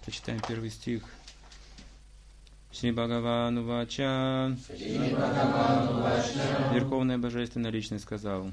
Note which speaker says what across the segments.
Speaker 1: Почитаем первый стих. Шри Бхагаван Увача. Верховная Божественная Личность сказал.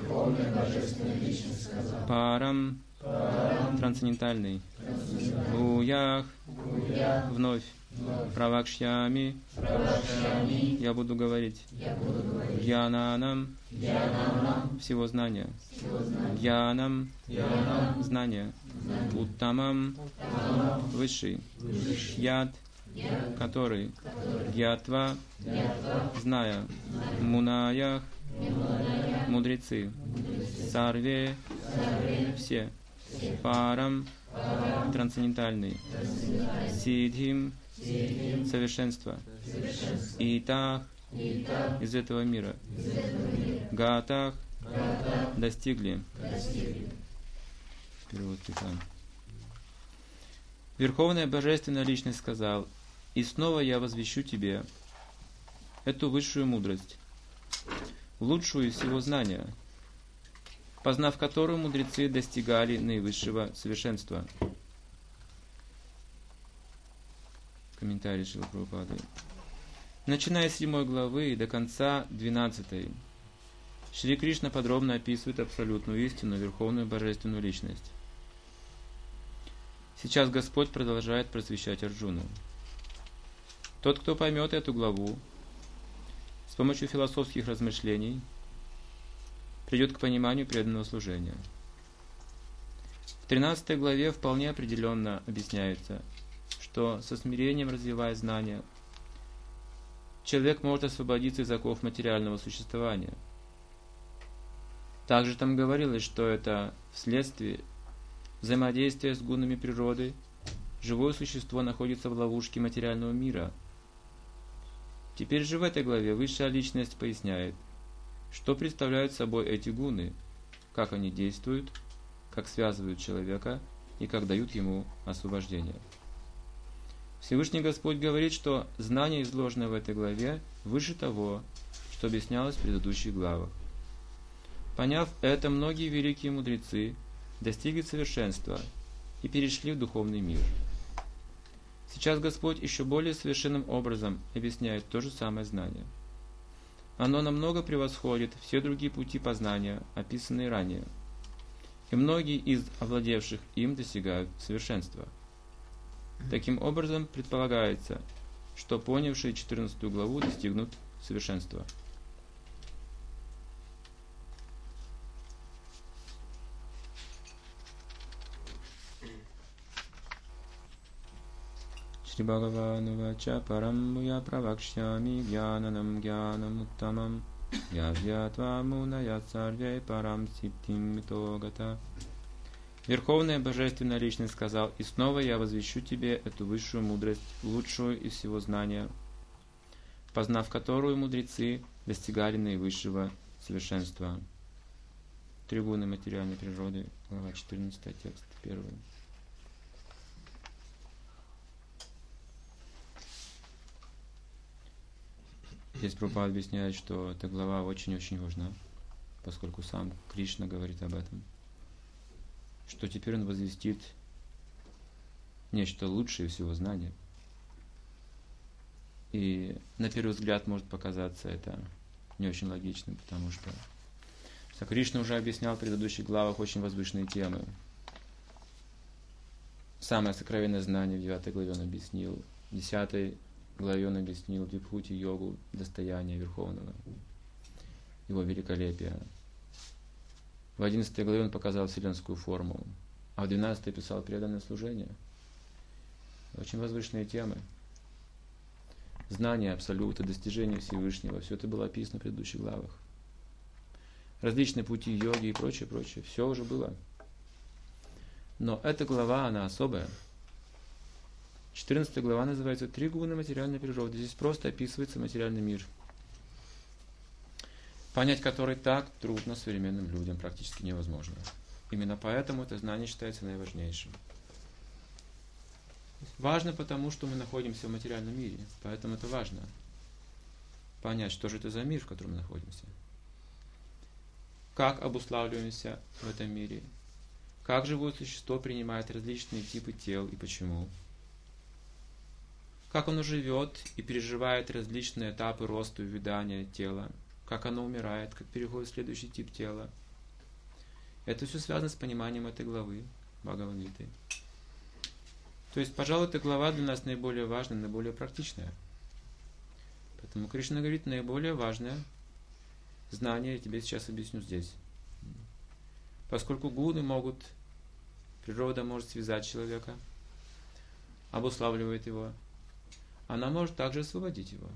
Speaker 1: Парам. Трансцендентальный. Уях. Вновь. Правакшьями. Я буду говорить. Гьянанам. Всего знания. Гьянам. Знание. Уттамам. Высший. Яд. Который. Гьятва. Зная. Мунаях. Мудрецы. Сарве. Все. Парам. Трансцендентальный. Сидхим. Совершенство. Итах. Из этого мира. Гатах. Достигли. Перевод стиха. Верховная Божественная Личность сказал: «И снова я возвещу тебе эту высшую мудрость, лучшую из всего знания, познав которую мудрецы достигали наивысшего совершенства». Комментарий Шрилы Прабхупады. Начиная с 7 главы и до конца 12, Шри Кришна подробно описывает абсолютную истину, Верховную Божественную Личность. Сейчас Господь продолжает просвещать Арджуну. Тот, кто поймет эту главу, с помощью философских размышлений, придет к пониманию преданного служения. В 13 главе вполне определенно объясняется, что со смирением, развивая знания, человек может освободиться из оков материального существования. Также там говорилось, что это вследствие взаимодействия с гунами природы живое существо находится в ловушке материального мира. Теперь же в этой главе Высшая Личность поясняет, что представляют собой эти гуны, как они действуют, как связывают человека и как дают ему освобождение. Всевышний Господь говорит, что знание, изложенное в этой главе, выше того, что объяснялось в предыдущих главах. Поняв это, многие великие мудрецы достигли совершенства и перешли в духовный мир. Сейчас Господь еще более совершенным образом объясняет то же самое знание. Оно намного превосходит все другие пути познания, описанные ранее, и многие из овладевших им достигают совершенства. Таким образом, предполагается, что понявшие 14 главу достигнут совершенства. Шри Бхагаван Увача Парам Муя Правакшьями Гьянанам Гьянам Уттамам Ядьятва Муная Сарвей Парам Ситтим Митогата. Верховная Божественная Личность сказал: «И снова я возвещу тебе эту высшую мудрость, лучшую из всего знания, познав которую мудрецы достигали наивысшего совершенства». Тригуны материальной природы, глава 14, текст 1. Здесь Прабхупада объясняет, что эта глава очень-очень важна, поскольку сам Кришна говорит об этом, что теперь он возвестит нечто лучшее всего знания. И на первый взгляд может показаться это не очень логичным, потому что Кришна уже объяснял в предыдущих главах очень возвышенные темы. Самое сокровенное знание в 9 главе он объяснил, в 10 главе он объяснил Вибхути-йогу, достояние Верховного, его великолепие. В 11 главе он показал вселенскую форму, а в 12 писал преданное служение. Очень возвышенные темы. Знание Абсолюта, достижение Всевышнего, все это было описано в предыдущих главах. Различные пути йоги и прочее, прочее. Все уже было. Но эта глава, она особая. 14 глава называется «Три гуны материальной природы». Здесь просто описывается материальный мир, понять который так трудно современным людям, практически невозможно. Именно поэтому это знание считается наиважнейшим. Важно потому, что мы находимся в материальном мире. Поэтому это важно. Понять, что же это за мир, в котором мы находимся. Как обуславливаемся в этом мире. Как живое существо принимает различные типы тел и почему. как оно живет и переживает различные этапы роста и увядания тела, как оно умирает, как переходит в следующий тип тела. Это все связано с пониманием этой главы Бхагавад-гиты. То есть, пожалуй, эта глава для нас наиболее важная, наиболее практичная. Поэтому Кришна говорит, наиболее важное знание я тебе сейчас объясню здесь. Поскольку гуны могут, природа может связать человека, обуславливает его, она может также освободить его.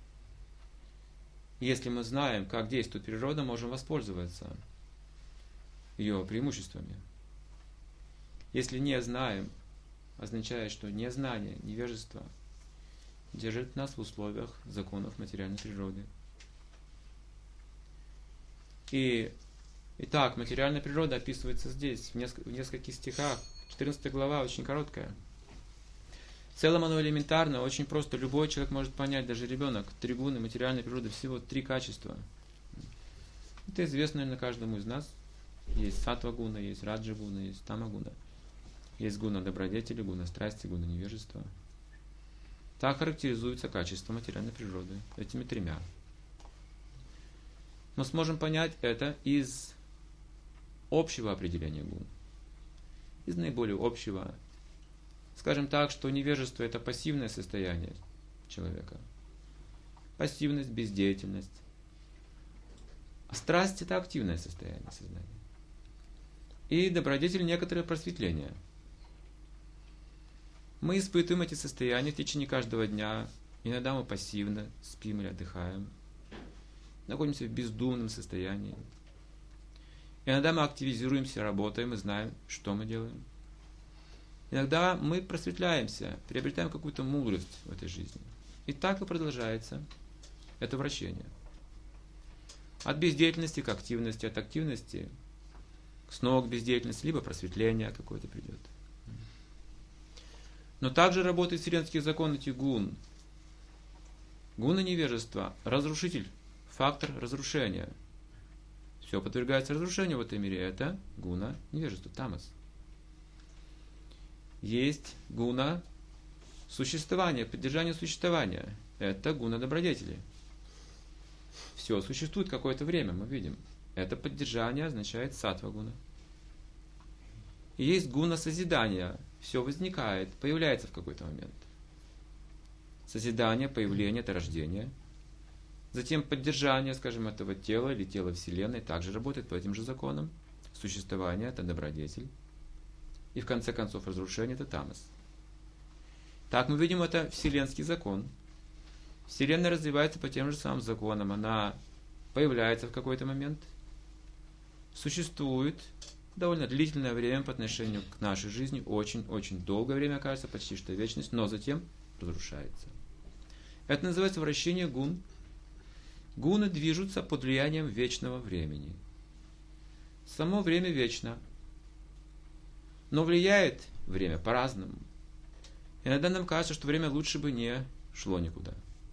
Speaker 1: Если мы знаем, как действует природа, можем воспользоваться ее преимуществами. Если не знаем, означает, что незнание, невежество держит нас в условиях законов материальной природы. Итак, материальная природа описывается здесь, в нескольких стихах. 14 глава очень короткая. В целом оно элементарно, очень просто. Любой человек может понять, даже ребенок. 3 гуны материальной природы, всего 3 качества. Это известно, наверное, каждому из нас. Есть саттва-гуна, есть раджа-гуна, есть тама-гуна. Есть гуна добродетели, гуна страсти, гуна невежества. Так характеризуется качество материальной природы этими 3. Мы сможем понять это из общего определения гун. Из наиболее общего. Скажем так, что невежество – это пассивное состояние человека. Пассивность, бездеятельность. А страсть – это активное состояние сознания. И добродетель – некоторое просветление. Мы испытываем эти состояния в течение каждого дня. Иногда мы пассивно спим или отдыхаем. Находимся в бездумном состоянии. Иногда мы активизируемся, работаем и знаем, что мы делаем. Иногда мы просветляемся, приобретаем какую-то мудрость в этой жизни. И так и продолжается это вращение. От бездеятельности к активности, от активности снова к бездеятельности, либо просветление какое-то придет. Но также работает вселенский закон этих гун. Гуна невежества – разрушитель, фактор разрушения. Все подвергается разрушению в этом мире. Это гуна невежества, тамас. Есть гуна существования, поддержания существования. Это гуна добродетели. Все существует какое-то время, мы видим. Это поддержание означает саттва-гуна. И есть гуна созидания. Все возникает, появляется в какой-то момент. Созидание, появление – это рождение. Затем поддержание, скажем, этого тела или тела Вселенной также работает по этим же законам. Существование – это добродетель. И в конце концов разрушение – это тамас. Так мы видим, это вселенский закон. Вселенная развивается по тем же самым законам. Она появляется в какой-то момент, существует довольно длительное время по отношению к нашей жизни, очень-очень долгое время, кажется, почти что вечность, но затем разрушается. Это называется вращение гун. Гуны движутся под влиянием вечного времени. Само время вечно. Но влияет время по-разному. Иногда нам кажется, что время лучше бы не шло никуда.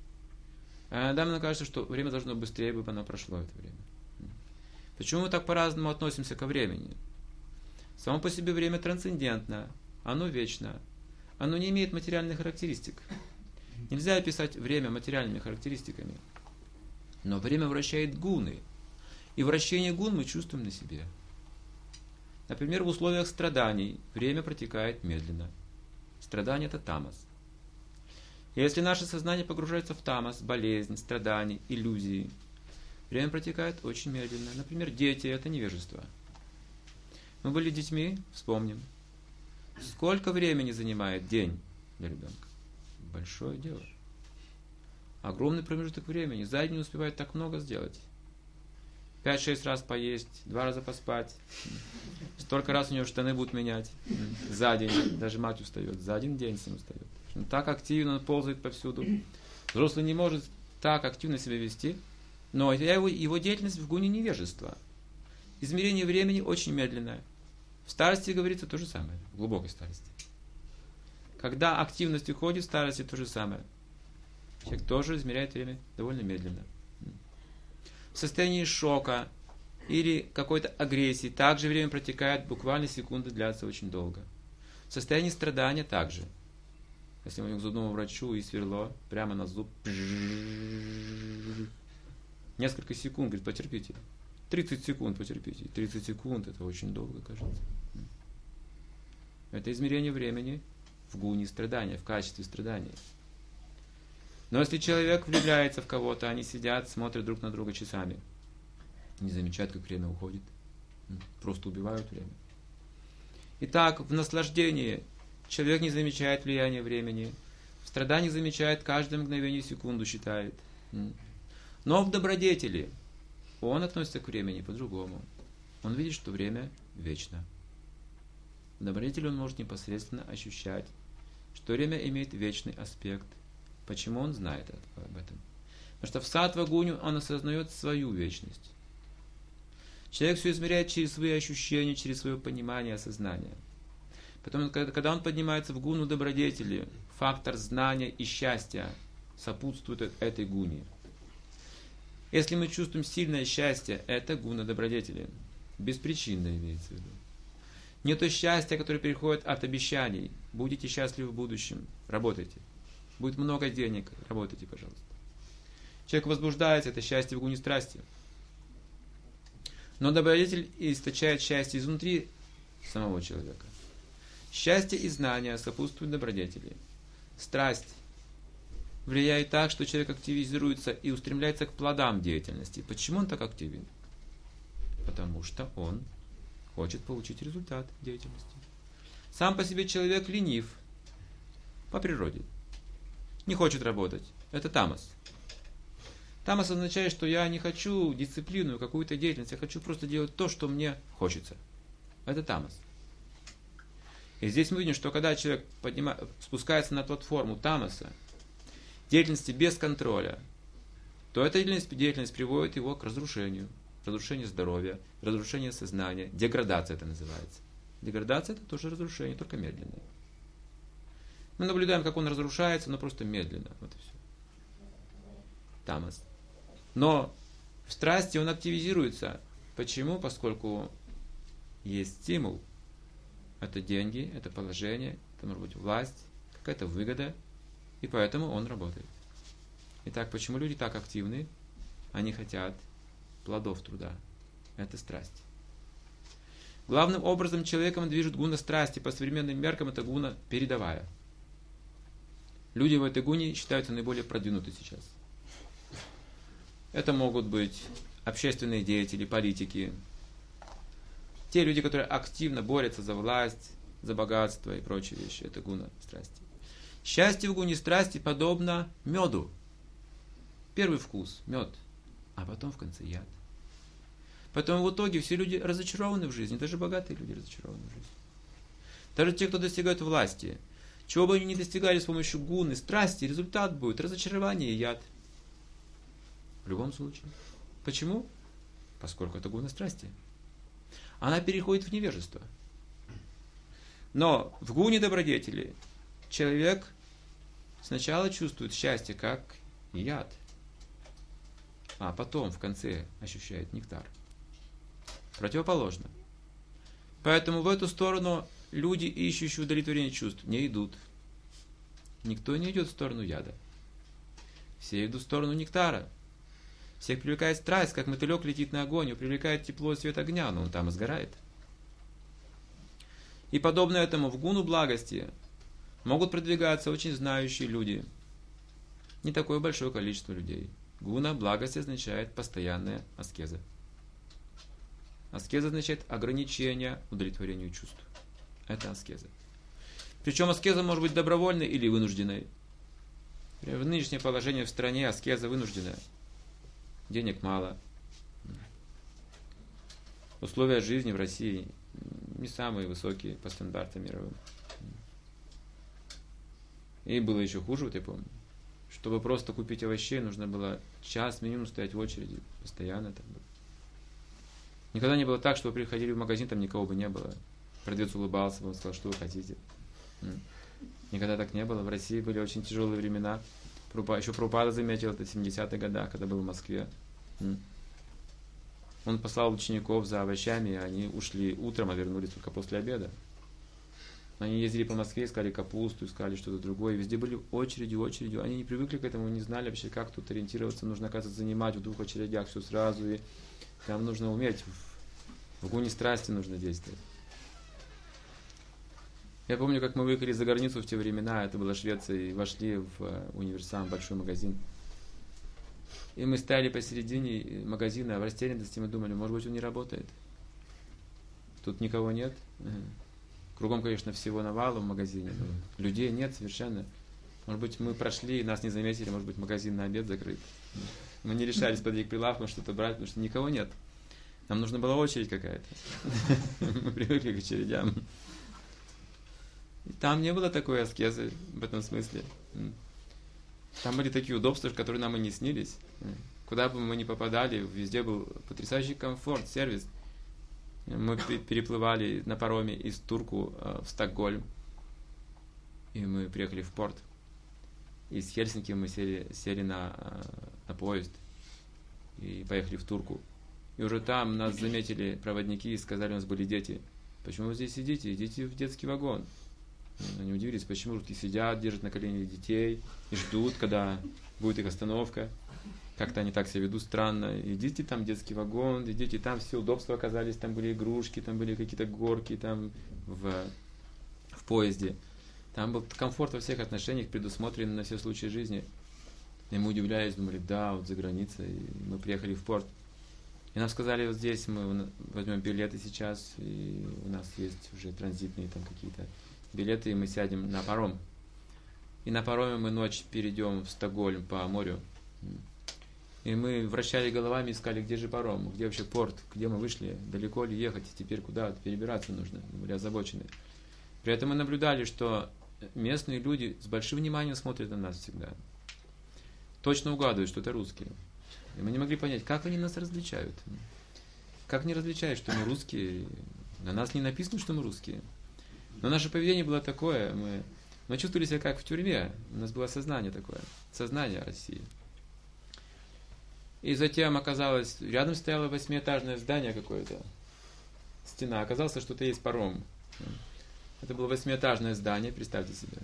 Speaker 1: А иногда нам кажется, что время должно быстрее бы оно прошло, это время. Почему мы так по-разному относимся ко времени? Само по себе время трансцендентно, оно вечно, оно не имеет материальных характеристик. Нельзя описать время материальными характеристиками. Но время вращает гуны. И вращение гун мы чувствуем на себе. Например, в условиях страданий время протекает медленно. Страдание – это тамас. Если наше сознание погружается в тамас, болезнь, страдания, иллюзии, время протекает очень медленно. Например, дети – это невежество. Мы были детьми, вспомним. Сколько времени занимает день для ребенка? Большое дело. Огромный промежуток времени. За день не успевает так много сделать. 5-6 раз поесть, 2 раза поспать. Столько раз у него штаны будут менять. За день. Даже мать устает. За один день с ним устает. Он так активно, он ползает повсюду. Взрослый не может так активно себя вести. Но его деятельность в гуне невежества. Измерение времени очень медленное. В старости говорится то же самое. В глубокой старости. Когда активность уходит, в старости то же самое. Человек тоже измеряет время довольно медленно. В состоянии шока или какой-то агрессии также время протекает, буквально секунды длятся очень долго. В состоянии страдания также. Если мы идем к зубному врачу и сверло прямо на зуб, несколько секунд, говорит, потерпите. 30 секунд потерпите. 30 секунд это очень долго, кажется. Это измерение времени в гуне страдания, в качестве страдания. Но если человек влюбляется в кого-то, они сидят, смотрят друг на друга часами. Не замечают, как время уходит. Просто убивают время. Итак, в наслаждении человек не замечает влияния времени. В страдании замечает каждое мгновение, секунду считает. Но в добродетели он относится к времени по-другому. Он видит, что время вечно. В добродетели он может непосредственно ощущать, что время имеет вечный аспект. Почему он знает об этом? Потому что в саттва-гуне он осознает свою вечность. Человек все измеряет через свои ощущения, через свое понимание, осознание. Потом, когда он поднимается в гуну добродетели, фактор знания и счастья сопутствует этой гуне. Если мы чувствуем сильное счастье, это гуна добродетели. Беспричинно имеется в виду. Не то счастье, которое переходит от обещаний. Будете счастливы в будущем. Работайте. Будет много денег. Работайте, пожалуйста. Человек возбуждается, это счастье в гуне страсти. Но добродетель источает счастье изнутри самого человека. Счастье и знания сопутствуют добродетели. Страсть влияет так, что человек активизируется и устремляется к плодам деятельности. Почему он так активен? Потому что он хочет получить результат деятельности. Сам по себе человек ленив по природе. Не хочет работать. Это тамас. Тамас означает, что я не хочу дисциплину, какую-то деятельность. Я хочу просто делать то, что мне хочется. Это тамас. И здесь мы видим, что когда человек спускается на платформу тамаса, деятельности без контроля, то эта деятельность приводит его к разрушению. Разрушение здоровья, разрушение сознания, деградация это называется. Деградация это тоже разрушение, только медленное. Мы наблюдаем, как он разрушается, но просто медленно. Вот и все. Тамас. Но в страсти он активизируется. Почему? Поскольку есть стимул. Это деньги, это положение, это может быть власть, какая-то выгода. И поэтому он работает. Итак, почему люди так активны? Они хотят плодов труда. Это страсть. Главным образом человеком движет гуна страсти. По современным меркам это гуна передовая. Люди в этой гуне считаются наиболее продвинуты сейчас. Это могут быть общественные деятели, политики. Те люди, которые активно борются за власть, за богатство и прочие вещи. Это гуна страсти. Счастье в гуне страсти подобно меду. Первый вкус – мед, а потом в конце яд. Поэтому в итоге все люди разочарованы в жизни, даже богатые люди разочарованы в жизни. Даже те, кто достигают власти. Чего бы они ни достигали с помощью гуны, страсти, результат будет разочарование и яд. В любом случае. Почему? Поскольку это гуна страсти. Она переходит в невежество. Но в гуне добродетели человек сначала чувствует счастье как яд, а потом в конце ощущает нектар. Противоположно. Поэтому в эту сторону люди, ищущие удовлетворение чувств, не идут. Никто не идет в сторону яда. Все идут в сторону нектара. Всех привлекает страсть, как мотылек летит на огонь, его привлекает тепло и свет огня, но он там и сгорает. И подобно этому в гуну благости могут продвигаться очень знающие люди. Не такое большое количество людей. Гуна благости означает постоянная аскеза. Аскеза означает ограничение удовлетворению чувств. Это аскеза. Причем аскеза может быть добровольной или вынужденной. В нынешнее положение в стране аскеза вынужденная. Денег мало. Условия жизни в России не самые высокие по стандартам мировым. И было еще хуже, вот я помню. Чтобы просто купить овощей, нужно было час минимум стоять в очереди. Постоянно так было. Никогда не было так, что вы приходили в магазин, там никого бы не было. Продавец улыбался, он сказал, что вы хотите. Никогда так не было. В России были очень тяжелые времена. Еще Прабхупада заметил это в 70-х годах, когда был в Москве. Он послал учеников за овощами, и они ушли утром, а вернулись только после обеда. Они ездили по Москве, искали капусту, искали что-то другое. Везде были очереди. Они не привыкли к этому, не знали вообще, как тут ориентироваться. Нужно, оказывается, занимать в 2 очередях все сразу. И там нужно уметь, в гуне страсти нужно действовать. Я помню, как мы выехали за границу в те времена, это была Швеция, и вошли в Универсам, большой магазин. И мы стояли посередине магазина в растерянности, мы думали, может быть, он не работает. Тут никого нет. Кругом, конечно, всего навалом в магазине. Людей нет совершенно. Может быть, мы прошли, нас не заметили, может быть, магазин на обед закрыт. Мы не решались подойти к прилавку, что-то брать, потому что никого нет. Нам нужна была очередь какая-то. Мы привыкли к очередям. И там не было такой аскезы в этом смысле. Там были такие удобства, которые нам и не снились. Куда бы мы ни попадали, везде был потрясающий комфорт, сервис. Мы переплывали на пароме из Турку в Стокгольм. И мы приехали в порт. Из Хельсинки мы сели на поезд и поехали в Турку. И уже там нас заметили проводники и сказали, у нас были дети. Почему вы здесь сидите? Идите в детский вагон. Они удивились, почему русские сидят, держат на коленях детей и ждут, когда будет их остановка. Как-то они так себя ведут странно. Идите там в детский вагон, идите, там все удобства оказались, там были игрушки, там были какие-то горки там в поезде. Там был комфорт во всех отношениях предусмотрен на все случаи жизни. И мы удивлялись, думали, да, вот за границей. И мы приехали в порт. И нам сказали, вот здесь мы возьмем билеты сейчас, и у нас есть уже транзитные там какие-то билеты, и мы сядем на паром. И на пароме мы ночь перейдем в Стокгольм по морю. И мы вращали головами, искали, где же паром, где вообще порт, где мы вышли, далеко ли ехать, теперь куда перебираться нужно, мы были озабочены. При этом мы наблюдали, что местные люди с большим вниманием смотрят на нас всегда. Точно угадывают, что это русские. И мы не могли понять, как они нас различают. Как не различают, что мы русские. На нас не написано, что мы русские. Но наше поведение было такое, мы чувствовали себя как в тюрьме. У нас было сознание такое, сознание России. И затем оказалось, рядом стояло 8-этажное здание какое-то, стена. Оказалось, что это есть паром. Это было 8-этажное здание, представьте себе.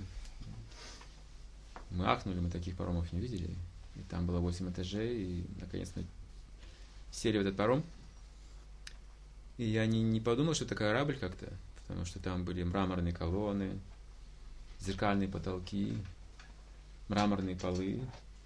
Speaker 1: Мы ахнули, мы таких паромов не видели. И там было 8 этажей, и наконец мы сели в этот паром. И я не подумал, что это корабль как-то, потому что там были мраморные колонны, зеркальные потолки, мраморные полы.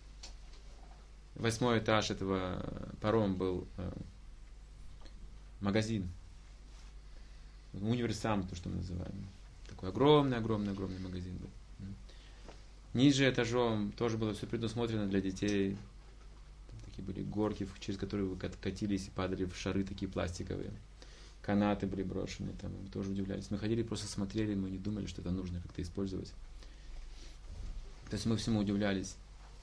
Speaker 1: 8 этаж этого парома был магазин. Универсам, то, что мы называем. Такой огромный магазин был. Ниже этажом тоже было все предусмотрено для детей. Там такие были горки, через которые вы катились и падали в шары такие пластиковые. Канаты были брошены, там мы тоже удивлялись. Мы ходили, просто смотрели, мы не думали, что это нужно как-то использовать. То есть мы всему удивлялись.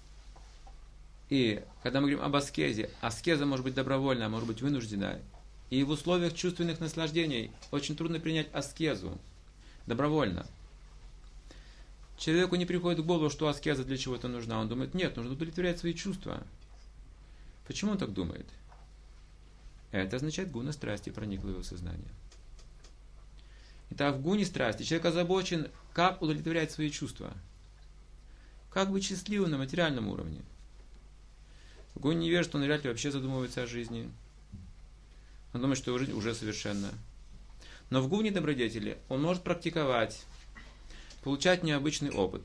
Speaker 1: И когда мы говорим об аскезе, аскеза может быть добровольная, может быть вынужденная. И в условиях чувственных наслаждений очень трудно принять аскезу добровольно. Человеку не приходит в голову, что аскеза для чего-то нужна. Он думает, нет, нужно удовлетворять свои чувства. Почему он так думает? Это означает, гуна страсти проникла в его сознание. Итак, в гуне страсти человек озабочен, как удовлетворять свои чувства. Как быть счастливым на материальном уровне. В гуне невежества он вряд ли вообще задумывается о жизни. Он думает, что его жизнь уже совершенна. Но в гуне добродетели он может практиковать, получать необычный опыт.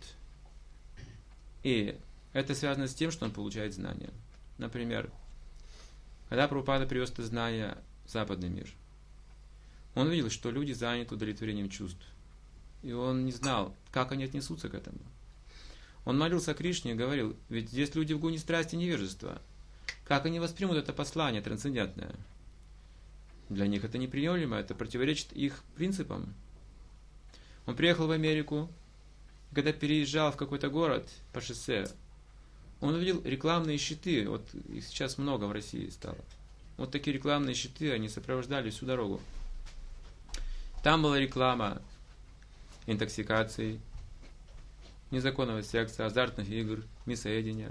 Speaker 1: И это связано с тем, что он получает знания. Например, когда Прабхупада привез это знание в западный мир, он видел, что люди заняты удовлетворением чувств. И он не знал, как они отнесутся к этому. Он молился Кришне и говорил, ведь здесь люди в гуне страсти и невежества. Как они воспримут это послание трансцендентное? Для них это неприемлемо, это противоречит их принципам. Он приехал в Америку, и когда переезжал в какой-то город по шоссе, он увидел рекламные щиты, вот их сейчас много в России стало. Вот такие рекламные щиты, они сопровождали всю дорогу. Там была реклама интоксикации, незаконного секса, азартных игр, мясоедения.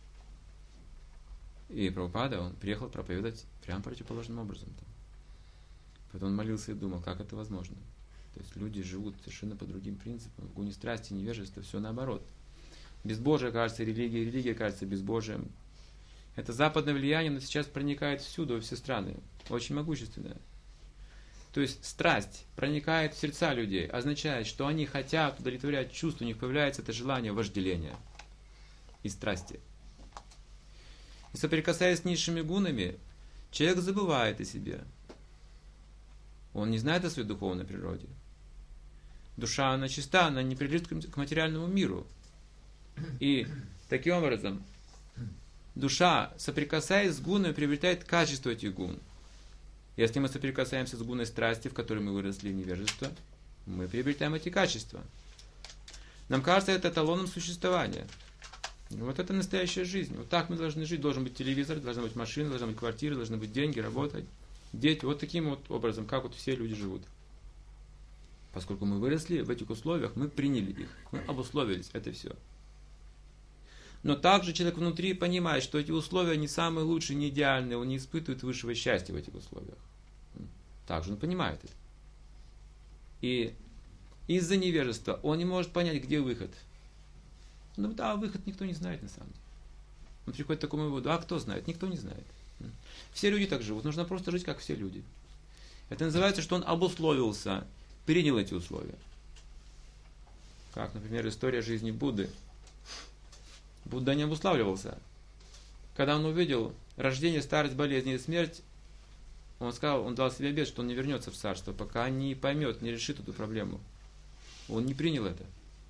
Speaker 1: И Прабхупада, он приехал проповедовать прямо противоположным образом. Поэтому он молился и думал, как это возможно. То есть люди живут совершенно по другим принципам. В гуне страсти, невежества, все наоборот. Безбожие кажется религией, религия кажется безбожием. Это западное влияние, но сейчас проникает всюду, во все страны. Очень могущественное. То есть страсть проникает в сердца людей, означает, что они хотят удовлетворять чувства, у них появляется это желание вожделения и страсти. И соприкасаясь с низшими гунами, человек забывает о себе. Он не знает о своей духовной природе. Душа, она чиста, она не прилежит к материальному миру. И таким образом, душа, соприкасаясь с гунами, приобретает качество этих гун. Если мы соприкасаемся с гуной страсти, в которой мы выросли в невежество, мы приобретаем эти качества. Нам кажется, это эталоном существования. Вот это настоящая жизнь. Вот так мы должны жить. Должен быть телевизор, должна быть машина, должна быть квартира, должны быть деньги, работать, дети. Вот таким вот образом, как вот все люди живут. Поскольку мы выросли в этих условиях, мы приняли их. Мы обусловились. Это все. Но также человек внутри понимает, что эти условия не самые лучшие, не идеальные. Он не испытывает высшего счастья в этих условиях. Также он понимает это. И из-за невежества он не может понять, где выход. Ну да, выход никто не знает на самом деле. Он приходит к такому выводу, а кто знает? Никто не знает. Все люди так живут, нужно просто жить, как все люди. Это называется, что он обусловился, принял эти условия. Как, например, история жизни Будды. Будда не обуславливался. Когда он увидел рождение, старость, болезнь и смерть, он сказал, он дал себе обет, что он не вернется в царство, пока не поймет, не решит эту проблему. Он не принял это.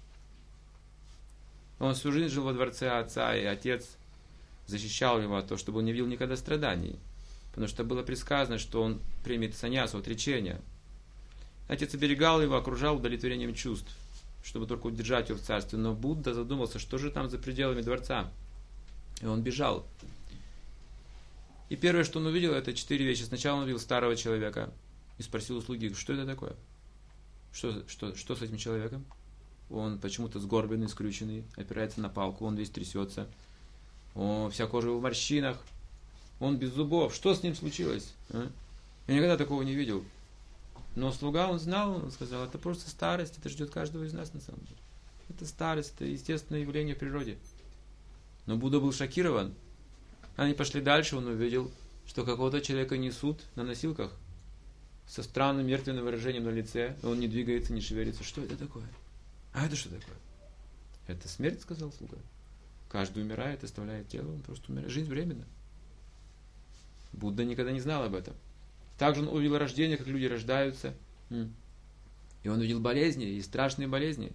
Speaker 1: Он всю жизнь жил во дворце отца, и отец защищал его от того, чтобы он не видел никогда страданий. Потому что было предсказано, что он примет саньясу, отречение. Отец оберегал его, окружал удовлетворением чувств, чтобы только удержать его в царстве. Но Будда задумался, что же там за пределами дворца. И он бежал. И первое, что он увидел, это 4 вещи. Сначала он увидел старого человека и спросил у слуги, что это такое? Что с этим человеком? Он почему-то сгорбленный, скрюченный, опирается на палку, он весь трясется. Вся кожа в морщинах. Он без зубов. Что с ним случилось? А? Я никогда такого не видел. Но слуга, он знал, он сказал, это просто старость, это ждет каждого из нас на самом деле. Это старость, это естественное явление в природе. Но Будда был шокирован. Они пошли дальше, он увидел, что какого-то человека несут на носилках со странным мертвенным выражением на лице, и он не двигается, не шевелится. Что это такое? А это что такое? Это смерть, сказал слуга. Каждый умирает, оставляет тело, он просто умирает. Жизнь временна. Будда никогда не знал об этом. Также он увидел рождение, как люди рождаются. И он увидел болезни, и страшные болезни.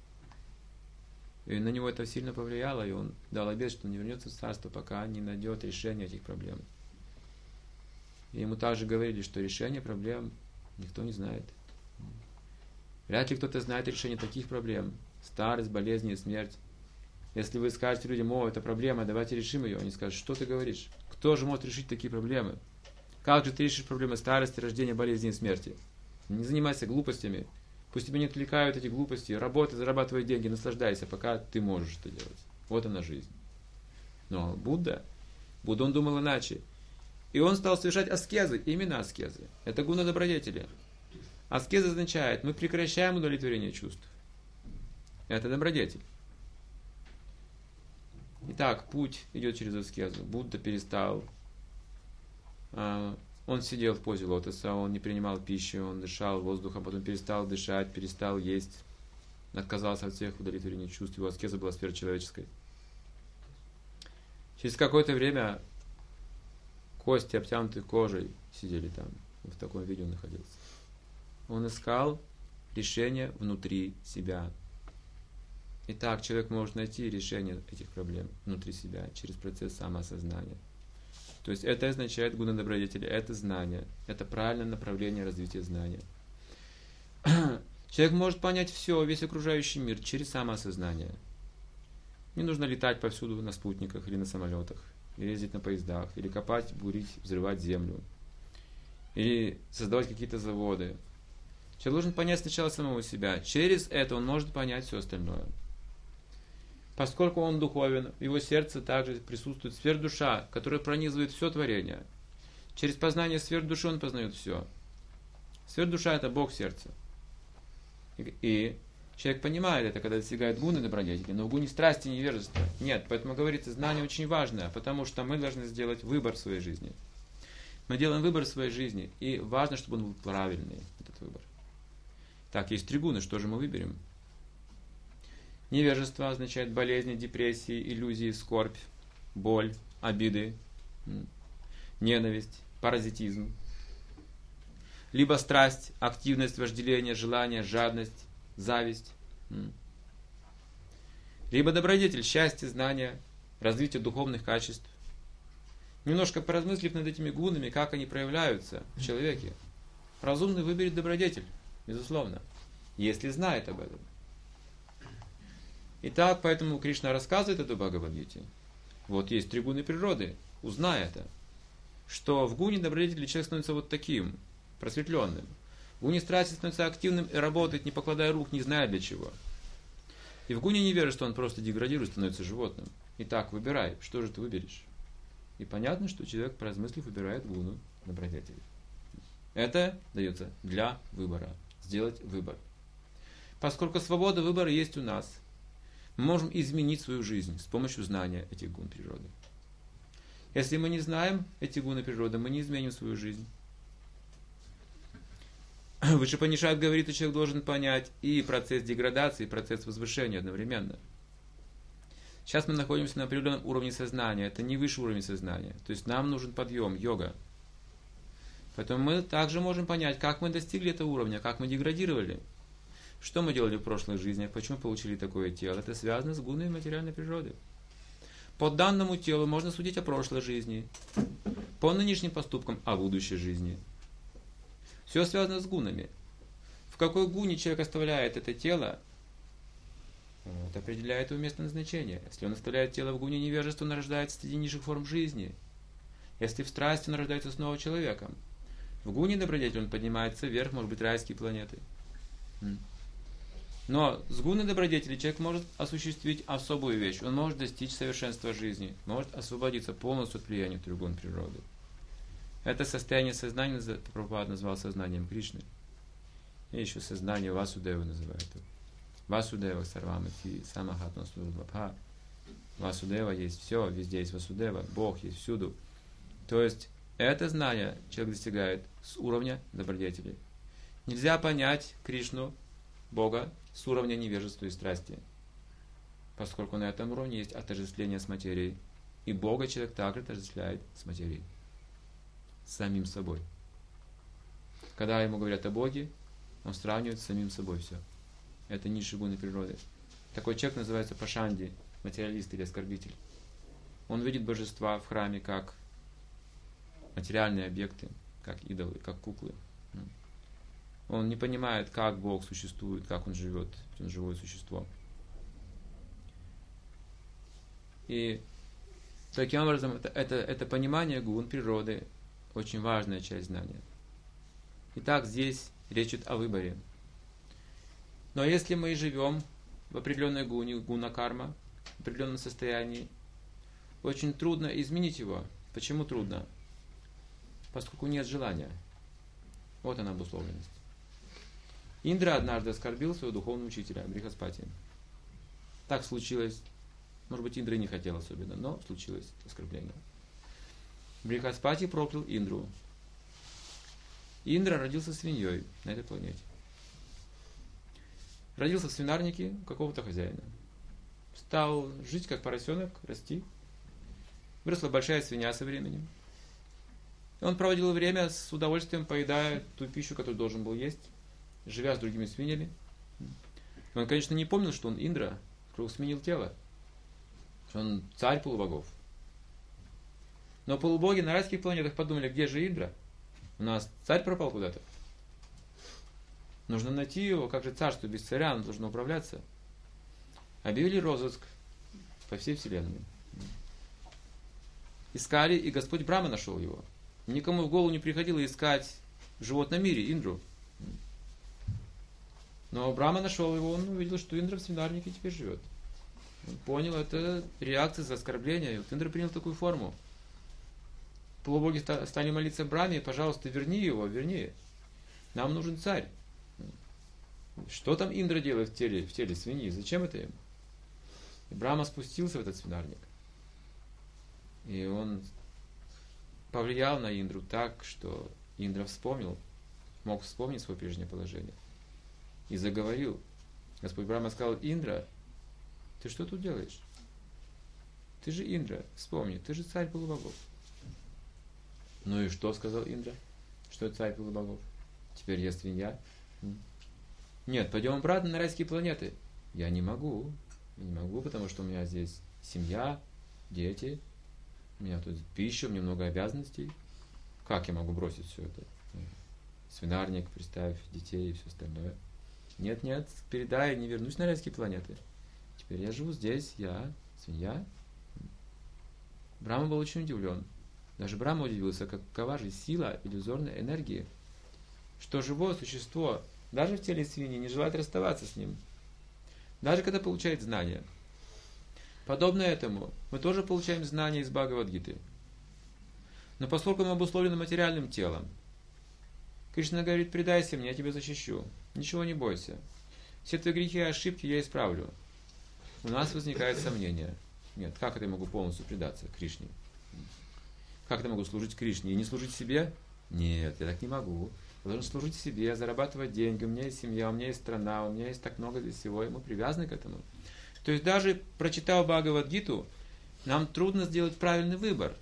Speaker 1: И на него это сильно повлияло, и он дал обет, что он не вернется в царство, пока не найдет решение этих проблем. И ему также говорили, что решение проблем никто не знает. Вряд ли кто-то знает решение таких проблем. Старость, болезни и смерть. Если вы скажете людям, это проблема, давайте решим ее, они скажут, что ты говоришь? Кто же может решить такие проблемы? Как же ты решишь проблемы старости, рождения, болезни и смерти? Не занимайся глупостями. Пусть тебя не отвлекают эти глупости. Работай, зарабатывай деньги, наслаждайся, пока ты можешь это делать. Вот она жизнь. Но Будда, он думал иначе. И он стал совершать аскезы, именно аскезы. Это гуна добродетели. Аскеза означает, мы прекращаем удовлетворение чувств. Это добродетель. Итак, путь идет через аскезу. Будда перестал. Он сидел в позе лотоса, он не принимал пищи, он дышал воздухом, потом перестал дышать, перестал есть, отказался от всех удовлетворений чувств. Его аскеза была сверхчеловеческой. Через какое-то время кости, обтянутые кожей, сидели там. В таком виде он находился. Он искал решение внутри себя. Итак, человек может найти решение этих проблем внутри себя через процесс самоосознания. То есть это означает гуна добродетели, это знание, это правильное направление развития знания. Человек может понять все, весь окружающий мир через самоосознание. Не нужно летать повсюду на спутниках или на самолетах, или ездить на поездах, или копать, бурить, взрывать землю, или создавать какие-то заводы. Человек должен понять сначала самого себя. Через это он может понять все остальное. Поскольку он духовен, в его сердце также присутствует сверхдуша, которая пронизывает все творение. Через познание сверхдуши он познает все. Сверхдуша – это Бог сердца. И человек понимает это, когда достигает гуны добродетели, но в гуне страсти и невежества нет. Поэтому говорится, знание очень важное, потому что мы должны сделать выбор в своей жизни. Мы делаем выбор в своей жизни, и важно, чтобы он был правильный, этот выбор. Так, есть 3 гуны, что же мы выберем? Невежество означает болезни, депрессии, иллюзии, скорбь, боль, обиды, ненависть, паразитизм. Либо страсть, активность, вожделение, желание, жадность, зависть. Либо добродетель, счастье, знание, развитие духовных качеств. Немножко поразмыслив над этими гунами, как они проявляются в человеке, разумный выберет добродетель, безусловно, если знает об этом. Итак, поэтому Кришна рассказывает это в Бхагавад-гите. Вот есть 3 гуны природы, узнай это, что в гуне добродетели человек становится вот таким, просветленным. В гуне страсти становится активным и работает, не покладая рук, не зная для чего. И в гуне невежества он просто деградирует, становится животным. Итак, выбирай, что же ты выберешь. И понятно, что человек, поразмыслив, выбирает гуну добродетели. Это дается для выбора. Сделать выбор. Поскольку свобода выбора есть у нас, мы можем изменить свою жизнь с помощью знания этих гун природы. Если мы не знаем эти гуны природы, мы не изменим свою жизнь. Вишупанишад говорит, что человек должен понять и процесс деградации, и процесс возвышения одновременно. Сейчас мы находимся на определенном уровне сознания. Это не высший уровень сознания. То есть нам нужен подъем, йога. Поэтому мы также можем понять, как мы достигли этого уровня, как мы деградировали. Что мы делали в прошлых жизнях, почему получили такое тело. Это связано с гунами материальной природы. По данному телу можно судить о прошлой жизни. По нынешним поступкам о будущей жизни. Все связано с гунами. В какой гуне человек оставляет это тело, это определяет его место назначения. Если он оставляет тело в гуне невежества, он рождается среди низших форм жизни. Если в страсти, он рождается снова человеком. В гуне добродетели он поднимается вверх, может быть, райские планеты. Но с гуной добродетели человек может осуществить особую вещь. Он может достичь совершенства жизни, может освободиться полностью от влияния 3 гун природы. Это состояние сознания Прабхупад назвал сознанием Кришны. И еще сознание Васудева называют. Васудева Сарвамати Самахатма Сурдвабха. Васудева есть все, везде есть Васудева, Бог есть всюду. То есть это знание человек достигает с уровня добродетели. Нельзя понять Кришну, Бога, с уровня невежества и страсти. Поскольку на этом уровне есть отождествление с материей. И Бога человек также отождествляет с материей. С самим собой. Когда ему говорят о Боге, он сравнивает с самим собой все. Это низшие гуны природы. Такой человек называется пашанди, материалист или оскорбитель. Он видит божества в храме как материальные объекты, как идолы, как куклы. Он не понимает, как Бог существует, как Он живет, Он живое существо. И таким образом, это понимание гун природы очень важная часть знания. Итак, здесь речь идет о выборе. Но если мы живем в определенной гуне, гуна карма, в определенном состоянии, очень трудно изменить его. Почему трудно? Поскольку нет желания. Вот она обусловленность. Индра однажды оскорбил своего духовного учителя, Брихаспати. Так случилось. Может быть, Индра не хотел особенно, но случилось оскорбление. Брихаспати проклял Индру. Индра родился свиньей на этой планете. Родился в свинарнике у какого-то хозяина. Стал жить как поросенок, расти. Выросла большая свинья со временем. И он проводил время с удовольствием, поедая ту пищу, которую должен был есть, живя с другими свиньями. И он, конечно, не помнил, что он Индра, вдруг сменил тело. Что он царь полубогов. Но полубоги на райских планетах подумали, где же Индра? У нас царь пропал куда-то. Нужно найти его, как же царство без царя, оно должно управляться. Объявили розыск по всей вселенной. Искали, и Господь Брахма нашел его. Никому в голову не приходило искать в животном мире Индру. Но Брахма нашел его, он увидел, что Индра в свинарнике теперь живет. Он понял, это реакция за оскорбление. И вот Индра принял такую форму. Полубоги стали молиться Брахме, пожалуйста, верни его, верни. Нам нужен царь. Что там Индра делает в теле свиньи? Зачем это ему? И Брахма спустился в этот свинарник. И он повлиял на Индру так, что Индра мог вспомнить свое прежнее положение. И заговорил. Господь Брахма сказал: Индра, ты что тут делаешь? Ты же Индра, вспомни, ты же царь полубогов. Ну и что, сказал Индра? Что это царь полубогов? Теперь я свинья? Нет, пойдем обратно на райские планеты. Я не могу, потому что у меня здесь семья, дети, у меня тут пища, у меня много обязанностей. Как я могу бросить все это? Свинарник, представь, детей и все остальное. Нет, передай, не вернусь на райские планеты. Теперь я живу здесь, я свинья. Брахма был очень удивлен. Даже Брахма удивился, какова же сила иллюзорной энергии, что живое существо, даже в теле свиньи, не желает расставаться с ним. Даже когда получает знания. Подобно этому, мы тоже получаем знания из Бхагавад-гиты. Но поскольку мы обусловлены материальным телом, Кришна говорит: предайся мне, я тебя защищу. Ничего не бойся. Все твои грехи и ошибки я исправлю. У нас возникает сомнение. Нет, как это я могу полностью предаться Кришне? Как это могу служить Кришне и не служить себе? Нет, я так не могу. Я должен служить себе, зарабатывать деньги. У меня есть семья, у меня есть страна, у меня есть так много здесь всего, и мы привязаны к этому. То есть даже прочитав Бхагавад-гиту, нам трудно сделать правильный выбор.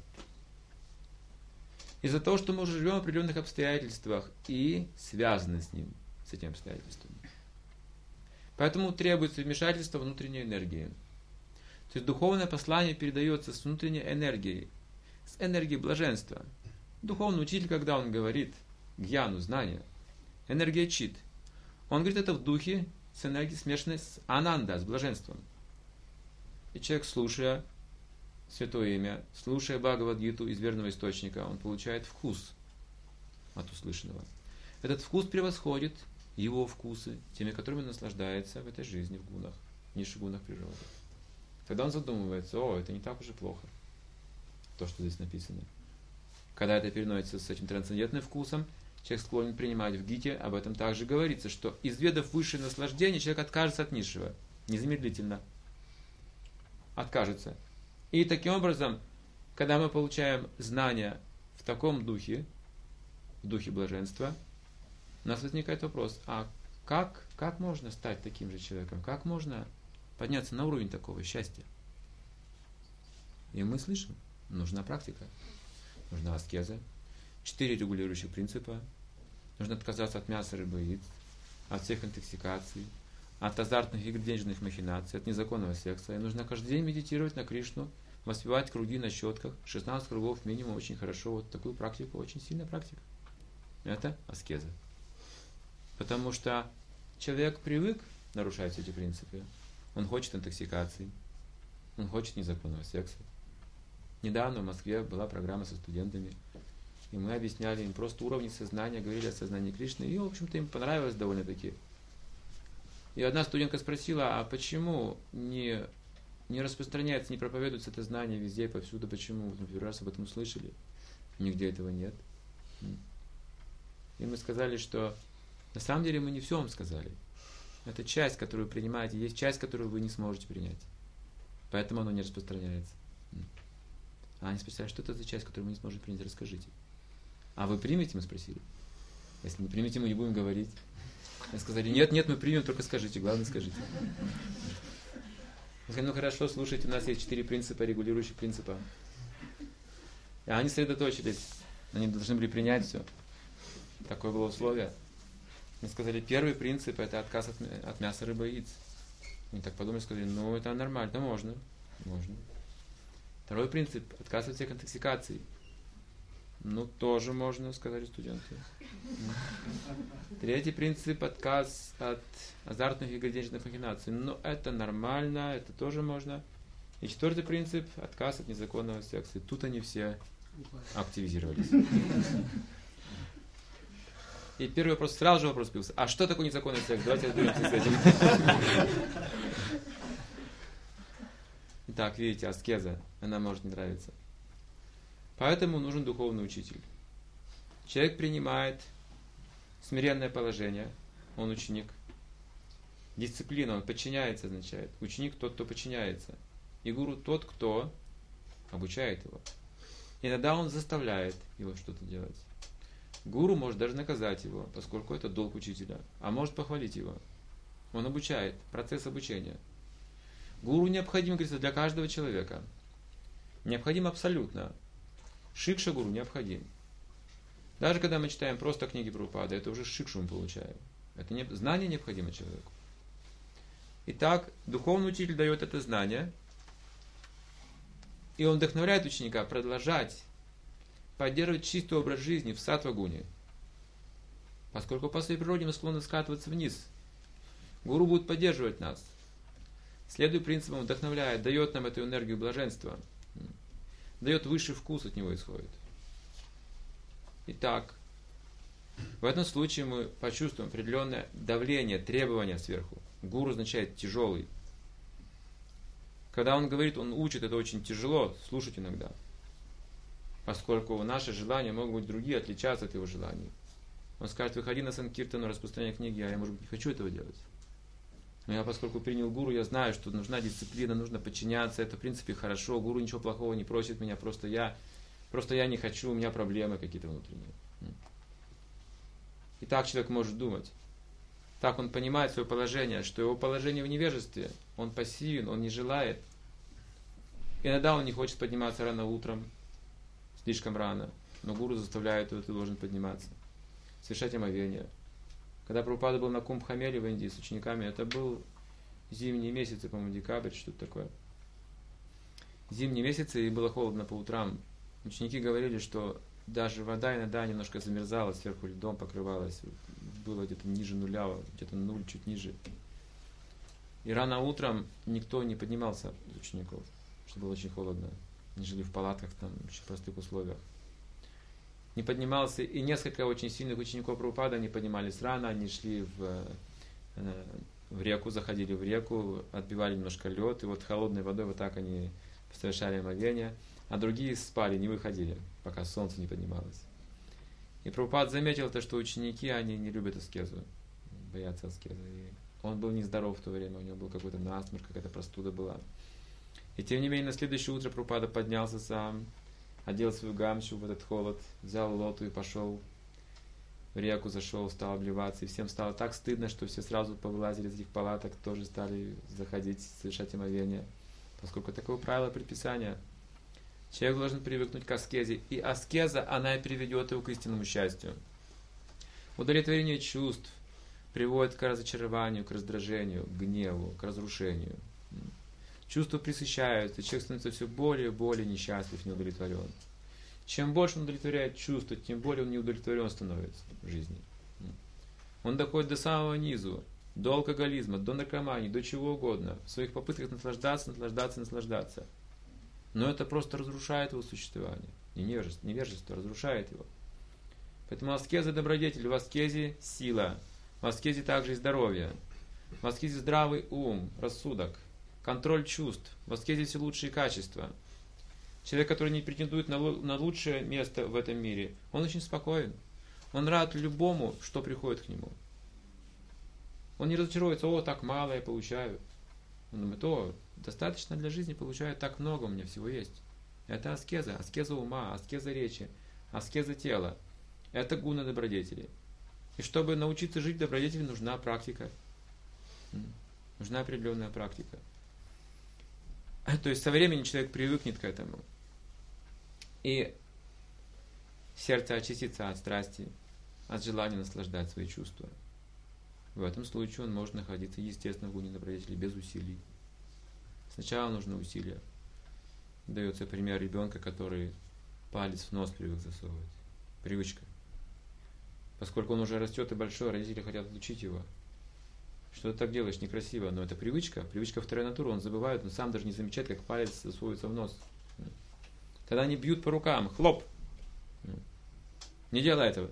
Speaker 1: Из-за того, что мы уже живем в определенных обстоятельствах и связаны с ним, с этими обстоятельствами. Поэтому требуется вмешательство внутренней энергии. То есть духовное послание передается с внутренней энергией, с энергией блаженства. Духовный учитель, когда он говорит гьяну, знание, энергия чит, он говорит это в духе с энергией, смешанной с ананда, с блаженством. И человек, слушая Святое Имя, слушая Бхагавад-гиту из верного источника, он получает вкус от услышанного. Этот вкус превосходит его вкусы, теми, которыми он наслаждается в этой жизни, в гунах, в низших гунах природы. Тогда он задумывается: это не так уж и плохо, то, что здесь написано. Когда это переносится с этим трансцендентным вкусом, человек склонен принимать в гите, об этом также говорится, что изведав высшее наслаждение, человек откажется от низшего, незамедлительно. Откажется. И таким образом, когда мы получаем знания в таком духе, в духе блаженства, у нас возникает вопрос: а как можно стать таким же человеком? Как можно подняться на уровень такого счастья? И мы слышим: нужна практика, нужна аскеза, 4 регулирующих принципа, нужно отказаться от мяса, рыбы и яиц, от всех интоксикаций, от азартных игр, денежных махинаций, от незаконного секса. И нужно каждый день медитировать на Кришну, воспевать круги на щетках, 16 кругов минимум, очень хорошо. Вот такую практику, очень сильная практика. Это аскеза. Потому что человек привык нарушать эти принципы. Он хочет интоксикации, он хочет незаконного секса. Недавно в Москве была программа со студентами, и мы объясняли им просто уровни сознания, говорили о сознании Кришны, и, в общем-то, им понравилось довольно-таки. И одна студентка спросила: а почему не распространяется, не проповедуется это знание везде и повсюду? Почему? Мы первый раз об этом услышали. Нигде этого нет. И мы сказали, что на самом деле мы не все вам сказали. Это часть, которую вы принимаете, есть часть, которую вы не сможете принять. Поэтому оно не распространяется. А они спросили: что это за часть, которую мы не сможем принять? Расскажите. А вы примете? Мы спросили. Если не примете, мы не будем говорить. Они сказали: нет, мы примем, только скажите, главное скажите. Мы сказали: хорошо, слушайте, у нас есть 4 принципа, регулирующих принципа. И они сосредоточились, они должны были принять все. Такое было условие. Они сказали: первый принцип — это отказ от мяса, рыбы и яиц. Они так подумали, сказали: это нормально, да можно. Второй принцип — отказ от всех интоксикаций. Тоже можно, сказали студенты. Третий принцип — отказ от азартных игр, денежных махинаций. Это нормально, это тоже можно. И 4-й принцип — отказ от незаконного секса. И тут они все активизировались. И первый вопрос, сразу же вопрос появился: а что такое незаконный секс? Давайте разберемся с этим. Итак, видите, аскеза, она может не нравиться. Поэтому нужен духовный учитель. Человек принимает смиренное положение, он ученик, Дисциплина, он подчиняется, означает. Ученик тот, кто подчиняется. И гуру тот, кто обучает его. Иногда он заставляет его что-то делать. Гуру может даже наказать его, поскольку это долг учителя. А может похвалить его. Он обучает, процесс обучения. Гуру необходим, говорится, для каждого человека. Необходим абсолютно. Шикша гуру необходим. Даже когда мы читаем просто книги Прабхупады, это уже шикшу мы получаем. Это знание необходимо человеку. Итак, духовный учитель дает это знание, и он вдохновляет ученика продолжать поддерживать чистый образ жизни в саттва-гуне. Поскольку по своей природе мы склонны скатываться вниз. Гуру будет поддерживать нас. Следуя принципам, вдохновляет, дает нам эту энергию блаженства. Дает высший вкус, от него исходит. Итак, в этом случае мы почувствуем определенное давление, требование сверху. Гуру означает тяжелый. Когда он говорит, он учит, это очень тяжело слушать иногда. Поскольку наши желания могут быть другие, отличаться от его желаний. Он скажет, выходи на санкиртану, распространяй книги, а я, может быть, не хочу этого делать. Но я, поскольку принял гуру, я знаю, что нужна дисциплина, нужно подчиняться, это в принципе хорошо, гуру ничего плохого не просит меня, просто я не хочу, у меня проблемы какие-то внутренние. И так человек может думать. Так он понимает свое положение, что его положение в невежестве, он пассивен, он не желает. Иногда он не хочет подниматься рано утром, слишком рано, но гуру заставляет его, ты должен подниматься, совершать омовение. Когда Прабхупада был на Кумбхамеле в Индии с учениками, это был зимние месяцы, по-моему, декабрь, что-то такое. Зимние месяцы, и было холодно по утрам. Ученики говорили, что даже вода иногда немножко замерзала, сверху льдом покрывалась. Было где-то ниже нуля, где-то 0, чуть ниже. И рано утром никто не поднимался из учеников, что было очень холодно. Они жили в палатках, там, в очень простых условиях. Не поднимался, и несколько очень сильных учеников Прабхупады, они поднимались рано, они шли в реку, заходили в реку, отбивали немножко лед, и вот холодной водой вот так они совершали омовение, а другие спали, не выходили, пока солнце не поднималось. И Прабхупада заметил то, что ученики, они не любят аскезу, боятся аскезы. И он был нездоров в то время, у него был какой-то насморк, какая-то простуда была. И тем не менее, на следующее утро Прабхупада поднялся сам, одел свою гамчу в этот холод, взял лоту и пошел в реку, зашел, стал обливаться. И всем стало так стыдно, что все сразу повылазили из этих палаток, тоже стали заходить, совершать омовение. Поскольку такое правило предписания. Человек должен привыкнуть к аскезе. И аскеза, она и приведет его к истинному счастью. Удовлетворение чувств приводит к разочарованию, к раздражению, к гневу, к разрушению. Чувства пресыщаются, человек становится все более и более несчастлив, неудовлетворен. Чем больше он удовлетворяет чувства, тем более он неудовлетворен становится в жизни. Он доходит до самого низу, до алкоголизма, до наркомании, до чего угодно, в своих попытках наслаждаться. Но это просто разрушает его существование. Невежество разрушает его. Поэтому аскеза добродетель, в аскезе сила, в аскезе также и здоровье, в аскезе здравый ум, рассудок, контроль чувств, в аскезе все лучшие качества. Человек, который не претендует на лучшее место в этом мире, он очень спокоен. Он рад любому, что приходит к нему. Он не разочаруется, так мало я получаю. Он думает, достаточно для жизни, получаю так много, у меня всего есть. Это аскеза, аскеза ума, аскеза речи, аскеза тела. Это гуна добродетели. И чтобы научиться жить в добродетели, нужна практика. Нужна определенная практика. То есть со временем человек привыкнет к этому. И сердце очистится от страсти, от желания наслаждать свои чувства. В этом случае он может находиться естественно в гуне добродетели без усилий. Сначала нужны усилия. Дается пример ребенка, который палец в нос привык засовывать. Привычка. Поскольку он уже растет и большой, родители хотят отучить его. Что ты так делаешь, некрасиво. Но это привычка второй натуры. Он забывает, он сам даже не замечает, как палец засовывается в нос. Тогда они бьют по рукам. Хлоп! Не делай этого.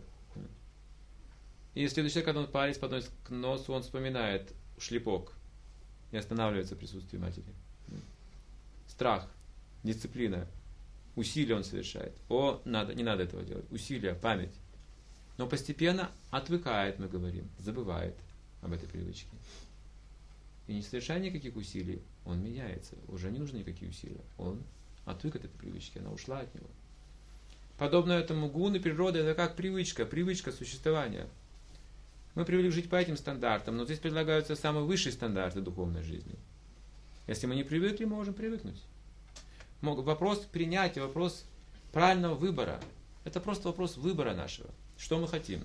Speaker 1: И следующий, когда он палец подносит к носу, он вспоминает шлепок. И останавливается в присутствии матери. Страх, дисциплина, усилия он совершает. Не надо этого делать. Усилия, память. Но постепенно отвыкает, мы говорим, забывает об этой привычке. и не совершая никаких усилий, он меняется. Уже не нужны никакие усилия. Он отвык от этой привычки, она ушла от него. Подобно этому гуны природы, это как привычка существования. Мы привыкли жить по этим стандартам, но здесь предлагаются самые высшие стандарты духовной жизни. Если мы не привыкли, мы можем привыкнуть. Вопрос принятия, вопрос правильного выбора. Это просто вопрос выбора нашего. Что мы хотим?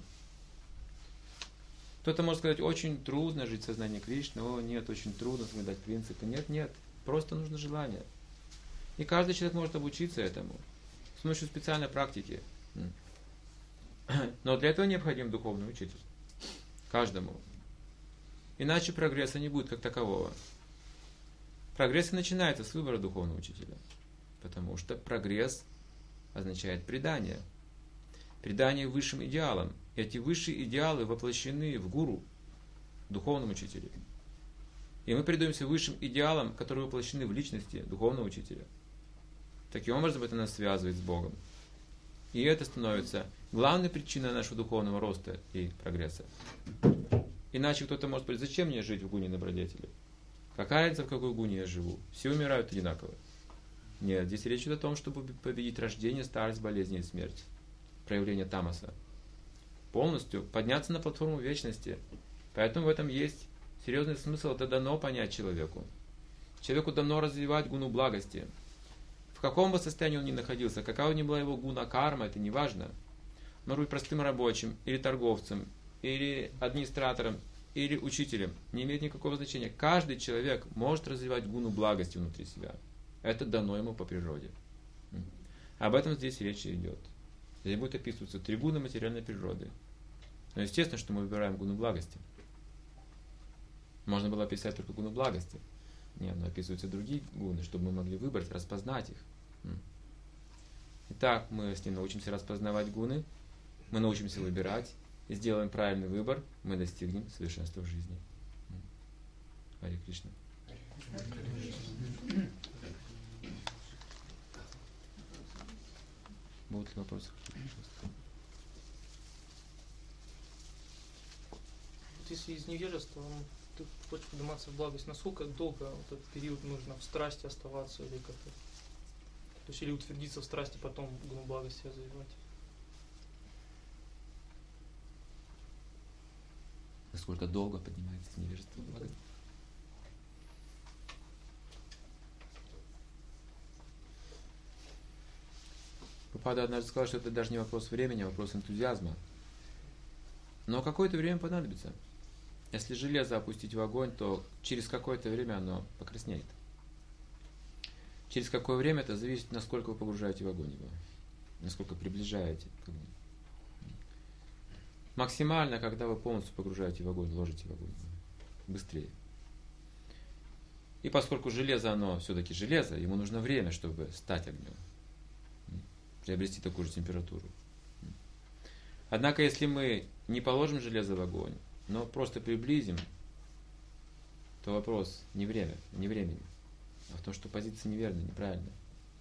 Speaker 1: Кто-то может сказать, очень трудно жить в сознании Кришны. О, нет, очень трудно соблюдать принципы. Нет. Просто нужно желание. И каждый человек может обучиться этому с помощью специальной практики. Но для этого необходим духовный учитель. Каждому. Иначе прогресса не будет как такового. Прогресс и начинается с выбора духовного учителя. Потому что прогресс означает предание. Предание высшим идеалам. И эти высшие идеалы воплощены в гуру, духовном учителе. И мы предаемся высшим идеалам, которые воплощены в личности духовного учителя. Таким образом это нас связывает с Богом. И это становится главной причиной нашего духовного роста и прогресса. Иначе кто-то может сказать, зачем мне жить в гуне добродетели? Какая разница, в какой гуне я живу? Все умирают одинаково. Нет, здесь речь идет о том, чтобы победить рождение, старость, болезни и смерть. Проявление тамаса. Полностью подняться на платформу вечности. Поэтому в этом есть серьезный смысл. Это дано понять человеку. Человеку дано развивать гуну благости. В каком бы состоянии он ни находился, какая ни была его гуна карма, это не важно. Может быть простым рабочим, или торговцем, или администратором, или учителем. Не имеет никакого значения. Каждый человек может развивать гуну благости внутри себя. Это дано ему по природе. Об этом здесь речь идет. Здесь будет описываться 3 гуны материальной природы. Но естественно, что мы выбираем гуну благости. Можно было описать только гуну благости. Нет, но описываются другие гуны, чтобы мы могли выбрать, распознать их. Итак, мы, если научимся распознавать гуны, мы научимся выбирать и сделаем правильный выбор, мы достигнем совершенства в жизни. Харе Кришна. Будут ли вопросы?
Speaker 2: Вот если из невежества ты хочешь подниматься в благость, насколько долго вот этот период нужно в страсти оставаться или как-то? То есть или утвердиться в страсти, потом гуну благости развивать?
Speaker 1: Насколько долго поднимается невежество в благость? Прабхупада однажды сказал, что это даже не вопрос времени, а вопрос энтузиазма. Но какое-то время понадобится. Если железо опустить в огонь, то через какое-то время оно покраснеет. Через какое время это зависит, насколько вы погружаете в огонь его, насколько приближаете к огню. Максимально, когда вы полностью погружаете в огонь, ложите в огонь, быстрее. И поскольку железо, оно все-таки железо, ему нужно время, чтобы стать огнем, приобрести такую же температуру. Однако, если мы не положим железо в огонь, но просто приблизим, то вопрос не времени, а в том, что позиция неверная, неправильная.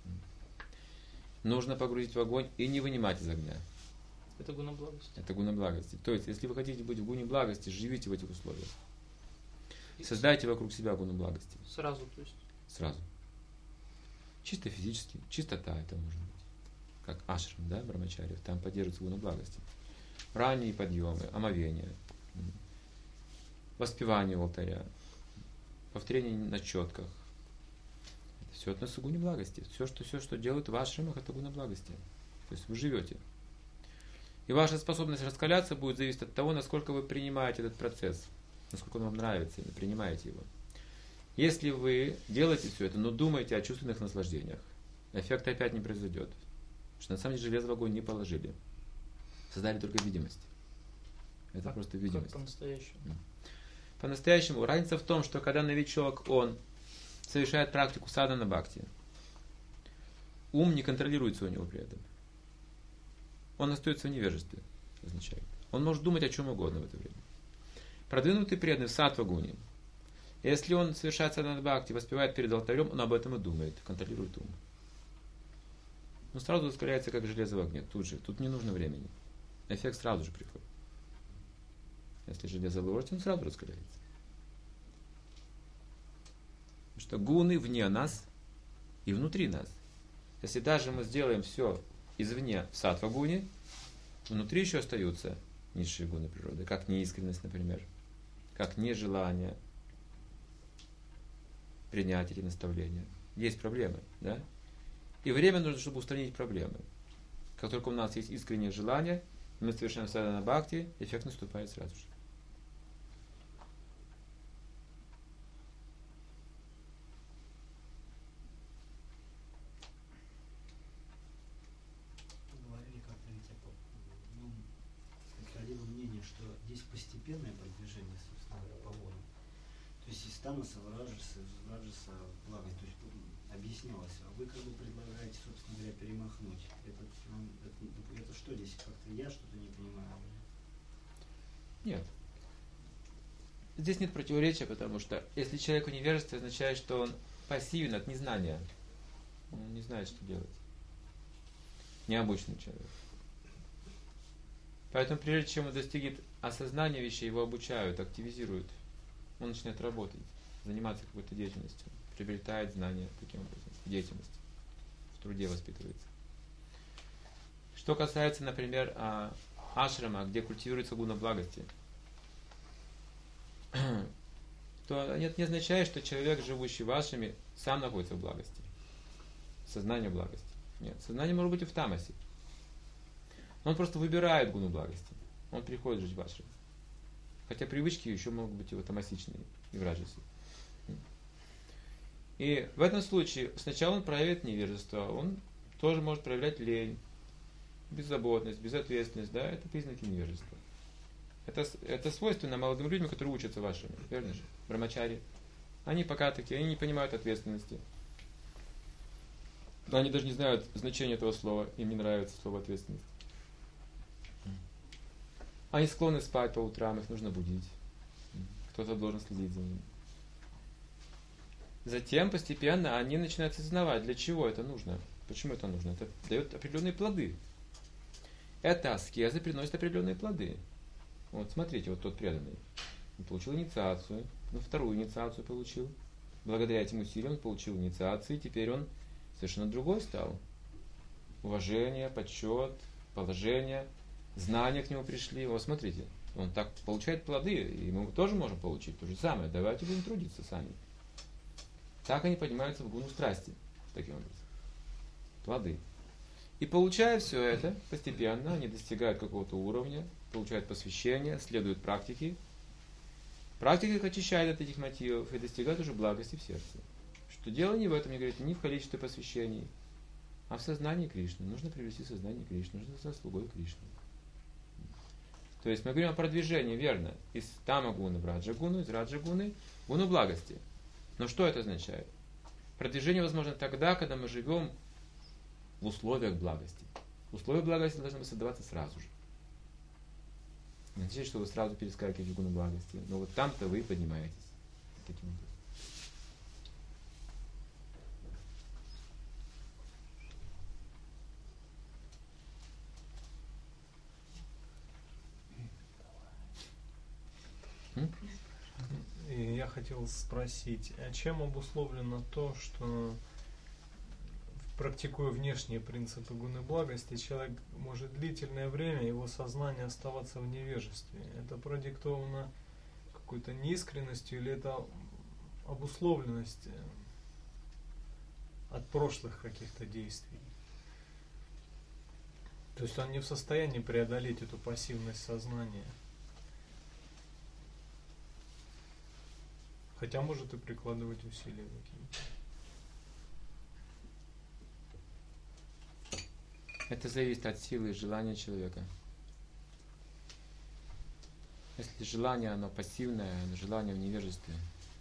Speaker 1: Нужно погрузить в огонь и не вынимать из огня.
Speaker 2: Это гуна благости.
Speaker 1: Это гуна благости. То есть, если вы хотите быть в гуне благости, живите в этих условиях. Создайте вокруг себя гуну благости.
Speaker 2: Сразу, то есть?
Speaker 1: Сразу. Чисто физически, чистота это может быть. Как ашрам, да, брамачарьев, там поддерживается гуна благости. Ранние подъемы, омовения, воспевание у алтаря, повторение на четках. Это все относится к гуне благости. Все, что делают в ашрамах, это гуна благости. То есть вы живете. И ваша способность раскаляться будет зависеть от того, насколько вы принимаете этот процесс, насколько он вам нравится, и принимаете его. Если вы делаете все это, но думаете о чувственных наслаждениях, эффект опять не произойдет. Потому что на самом деле железо в огонь не положили. Создали только видимость. Это просто видимость.
Speaker 2: Как по-настоящему?
Speaker 1: По-настоящему разница в том, что когда новичок, он совершает практику садхана бхакти, ум не контролируется у него при этом. Он остается в невежестве, означает. Он может думать о чем угодно в это время. Продвинутый преданный в саттва-гуне, если он совершает садхана бхакти, воспевает перед алтарем, он об этом и думает, контролирует ум. Он сразу ускоряется, как железо в огне, тут же. Тут не нужно времени. Эффект сразу же приходит. Если железо ложится, он сразу раскаляется. Потому что гуны вне нас и внутри нас. Если даже мы сделаем все извне в саттва-гуне, внутри еще остаются низшие гуны природы, как неискренность, например, как нежелание принять эти наставления. Есть проблемы, да? И время нужно, чтобы устранить проблемы. Как только у нас есть искреннее желание, мы совершаем садхана бхакти, эффект наступает сразу же.
Speaker 3: Говорили как-то ходило мнение, что здесь постепенное продвижение, собственно говоря, по воле. То есть из танаса в раджаса, благо, то есть объяснялось, а вы как бы предлагаете, собственно говоря, перемахнуть. Это что здесь? Как-то я что-то не понимаю.
Speaker 1: Нет. Здесь нет противоречия, потому что если человек в невежестве, означает, что он пассивен от незнания. Он не знает, что делать. Необычный человек. Поэтому прежде чем он достигнет осознания вещей, его обучают, активизируют. Он начинает работать, заниматься какой-то деятельностью, приобретает знания таким образом, в деятельности, в труде воспитывается. Что касается, например, ашрама, где культивируется гуна благости, то это не означает, что человек, живущий в ашраме, сам находится в благости, в сознании благости. Нет, сознание может быть и в тамасе. Он просто выбирает гуну благости. Он приходит жить в ашраме. Хотя привычки еще могут быть его тамасичные и в раджасе. И в этом случае сначала он проявит невежество, он тоже может проявлять лень, беззаботность, безответственность, да, это признаки невежества. Это свойственно молодым людям, которые учатся вашими, верно же? Брамачари. Они пока такие, они не понимают ответственности. Они даже не знают значения этого слова, им не нравится слово ответственность. Они склонны спать по утрам, их нужно будить. Кто-то должен следить за ними. Затем постепенно они начинают осознавать, для чего это нужно. Почему это нужно? Это дает определенные плоды. Эта аскеза приносит определенные плоды. Вот смотрите, вот тот преданный. Он получил инициацию, вторую инициацию получил. Благодаря этим усилиям он получил инициацию, и теперь он совершенно другой стал. Уважение, почет, положение, знания к нему пришли. Вот смотрите, он так получает плоды, и мы тоже можем получить то же самое. Давайте будем трудиться сами. Так они поднимаются в гуну страсти, таким образом. Плоды. И получая все это, постепенно они достигают какого-то уровня, получают посвящение, следуют практике. Практика их очищает от этих мотивов и достигает уже благости в сердце. Что дело не в этом, не говорит, не в количестве посвящений, а в сознании Кришны. Нужно привести сознание Кришны, нужно стать слугой Кришны. То есть мы говорим о продвижении, верно, из тама-гуны в раджа-гуну, из раджа-гуны в гуну благости. Но что это означает? Продвижение возможно тогда, когда мы живем в условиях благости. Условия благости должны создаваться сразу же. Не означает, что вы сразу перескакиваете в гуну благости, но вот там-то вы поднимаетесь. Таким образом.
Speaker 4: И я хотел спросить, а чем обусловлено то, что, практикуя внешние принципы гуны благости, человек может длительное время, его сознание оставаться в невежестве? Это продиктовано какой-то неискренностью или это обусловленность от прошлых каких-то действий? То есть он не в состоянии преодолеть эту пассивность сознания. Хотя может и прикладывать усилия какие-то.
Speaker 1: Это зависит от силы и желания человека. Если желание, оно пассивное, оно желание в невежестве.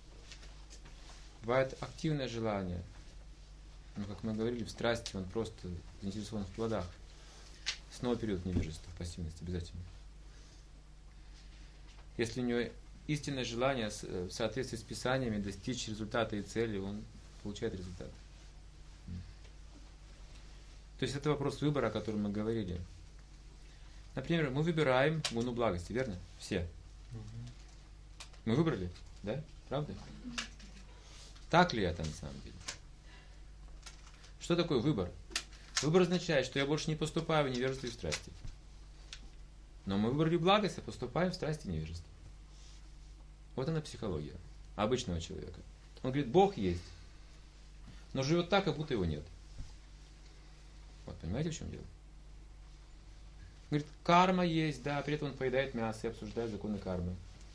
Speaker 1: Бывает активное желание. Но, как мы говорили, в страсти он просто заинтересован в плодах. Снова период невежества, пассивности обязательно. Если у него истинное желание в соответствии с Писаниями достичь результата и цели, он получает результат. То есть это вопрос выбора, о котором мы говорили. Например, мы выбираем гуну благости, верно? Все. Мы выбрали, да? Правда? Так ли это на самом деле? Что такое выбор? Выбор означает, что я больше не поступаю в невежество и в страсти. Но мы выбрали благость, а поступаем в страсти и невежество. Вот она психология обычного человека. Он говорит, Бог есть, но живет так, как будто его нет. Вот, понимаете, в чем дело? Говорит, карма есть, да, при этом он поедает мясо и обсуждает законы кармы.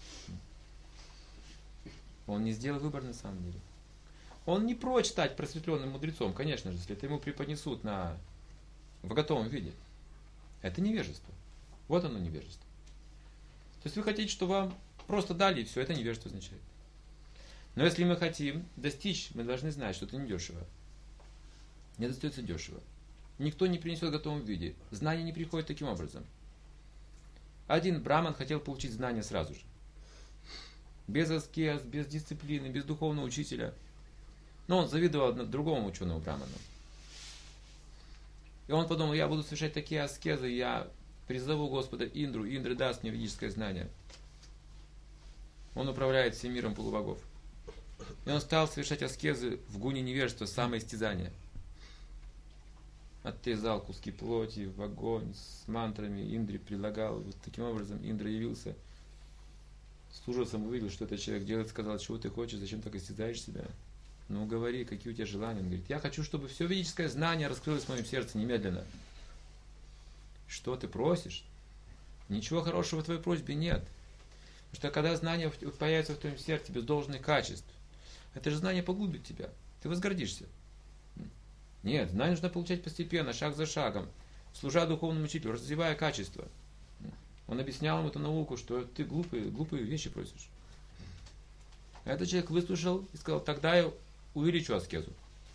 Speaker 1: Он не сделал выбор на самом деле. Он не прочь стать просветленным мудрецом, конечно же, если это ему преподнесут в готовом виде. Это невежество. Вот оно невежество. То есть вы хотите, что вам просто дали, и все, это невежество означает. Но если мы хотим достичь, мы должны знать, что это недешево. Не достается дешево. Никто не принесет в готовом виде. Знание не приходит таким образом. Один браман хотел получить знания сразу же. Без аскез, без дисциплины, без духовного учителя. Но он завидовал другому ученому браману. И он подумал, я буду совершать такие аскезы, я призову Господа Индру, и Индра даст мне ведическое знание. Он управляет всем миром полубогов. И он стал совершать аскезы в гуне невежества, самоистязания. Отрезал куски плоти в огонь с мантрами, Индре предлагал. Вот таким образом Индра явился. С ужасом увидел, что этот человек делает, сказал, чего ты хочешь, зачем так истязаешь себя? Ну говори, какие у тебя желания? Он говорит, я хочу, чтобы все ведическое знание раскрылось в моем сердце немедленно. Что ты просишь? Ничего хорошего в твоей просьбе нет. Потому что когда знание появится в твоем сердце без должных качеств, это же знание погубит тебя. Ты возгордишься. Нет, знание нужно получать постепенно, шаг за шагом, служа духовному учителю, развивая качество. Он объяснял ему эту науку, что ты глупые вещи просишь. А этот человек выслушал и сказал, тогда я увеличу аскезу.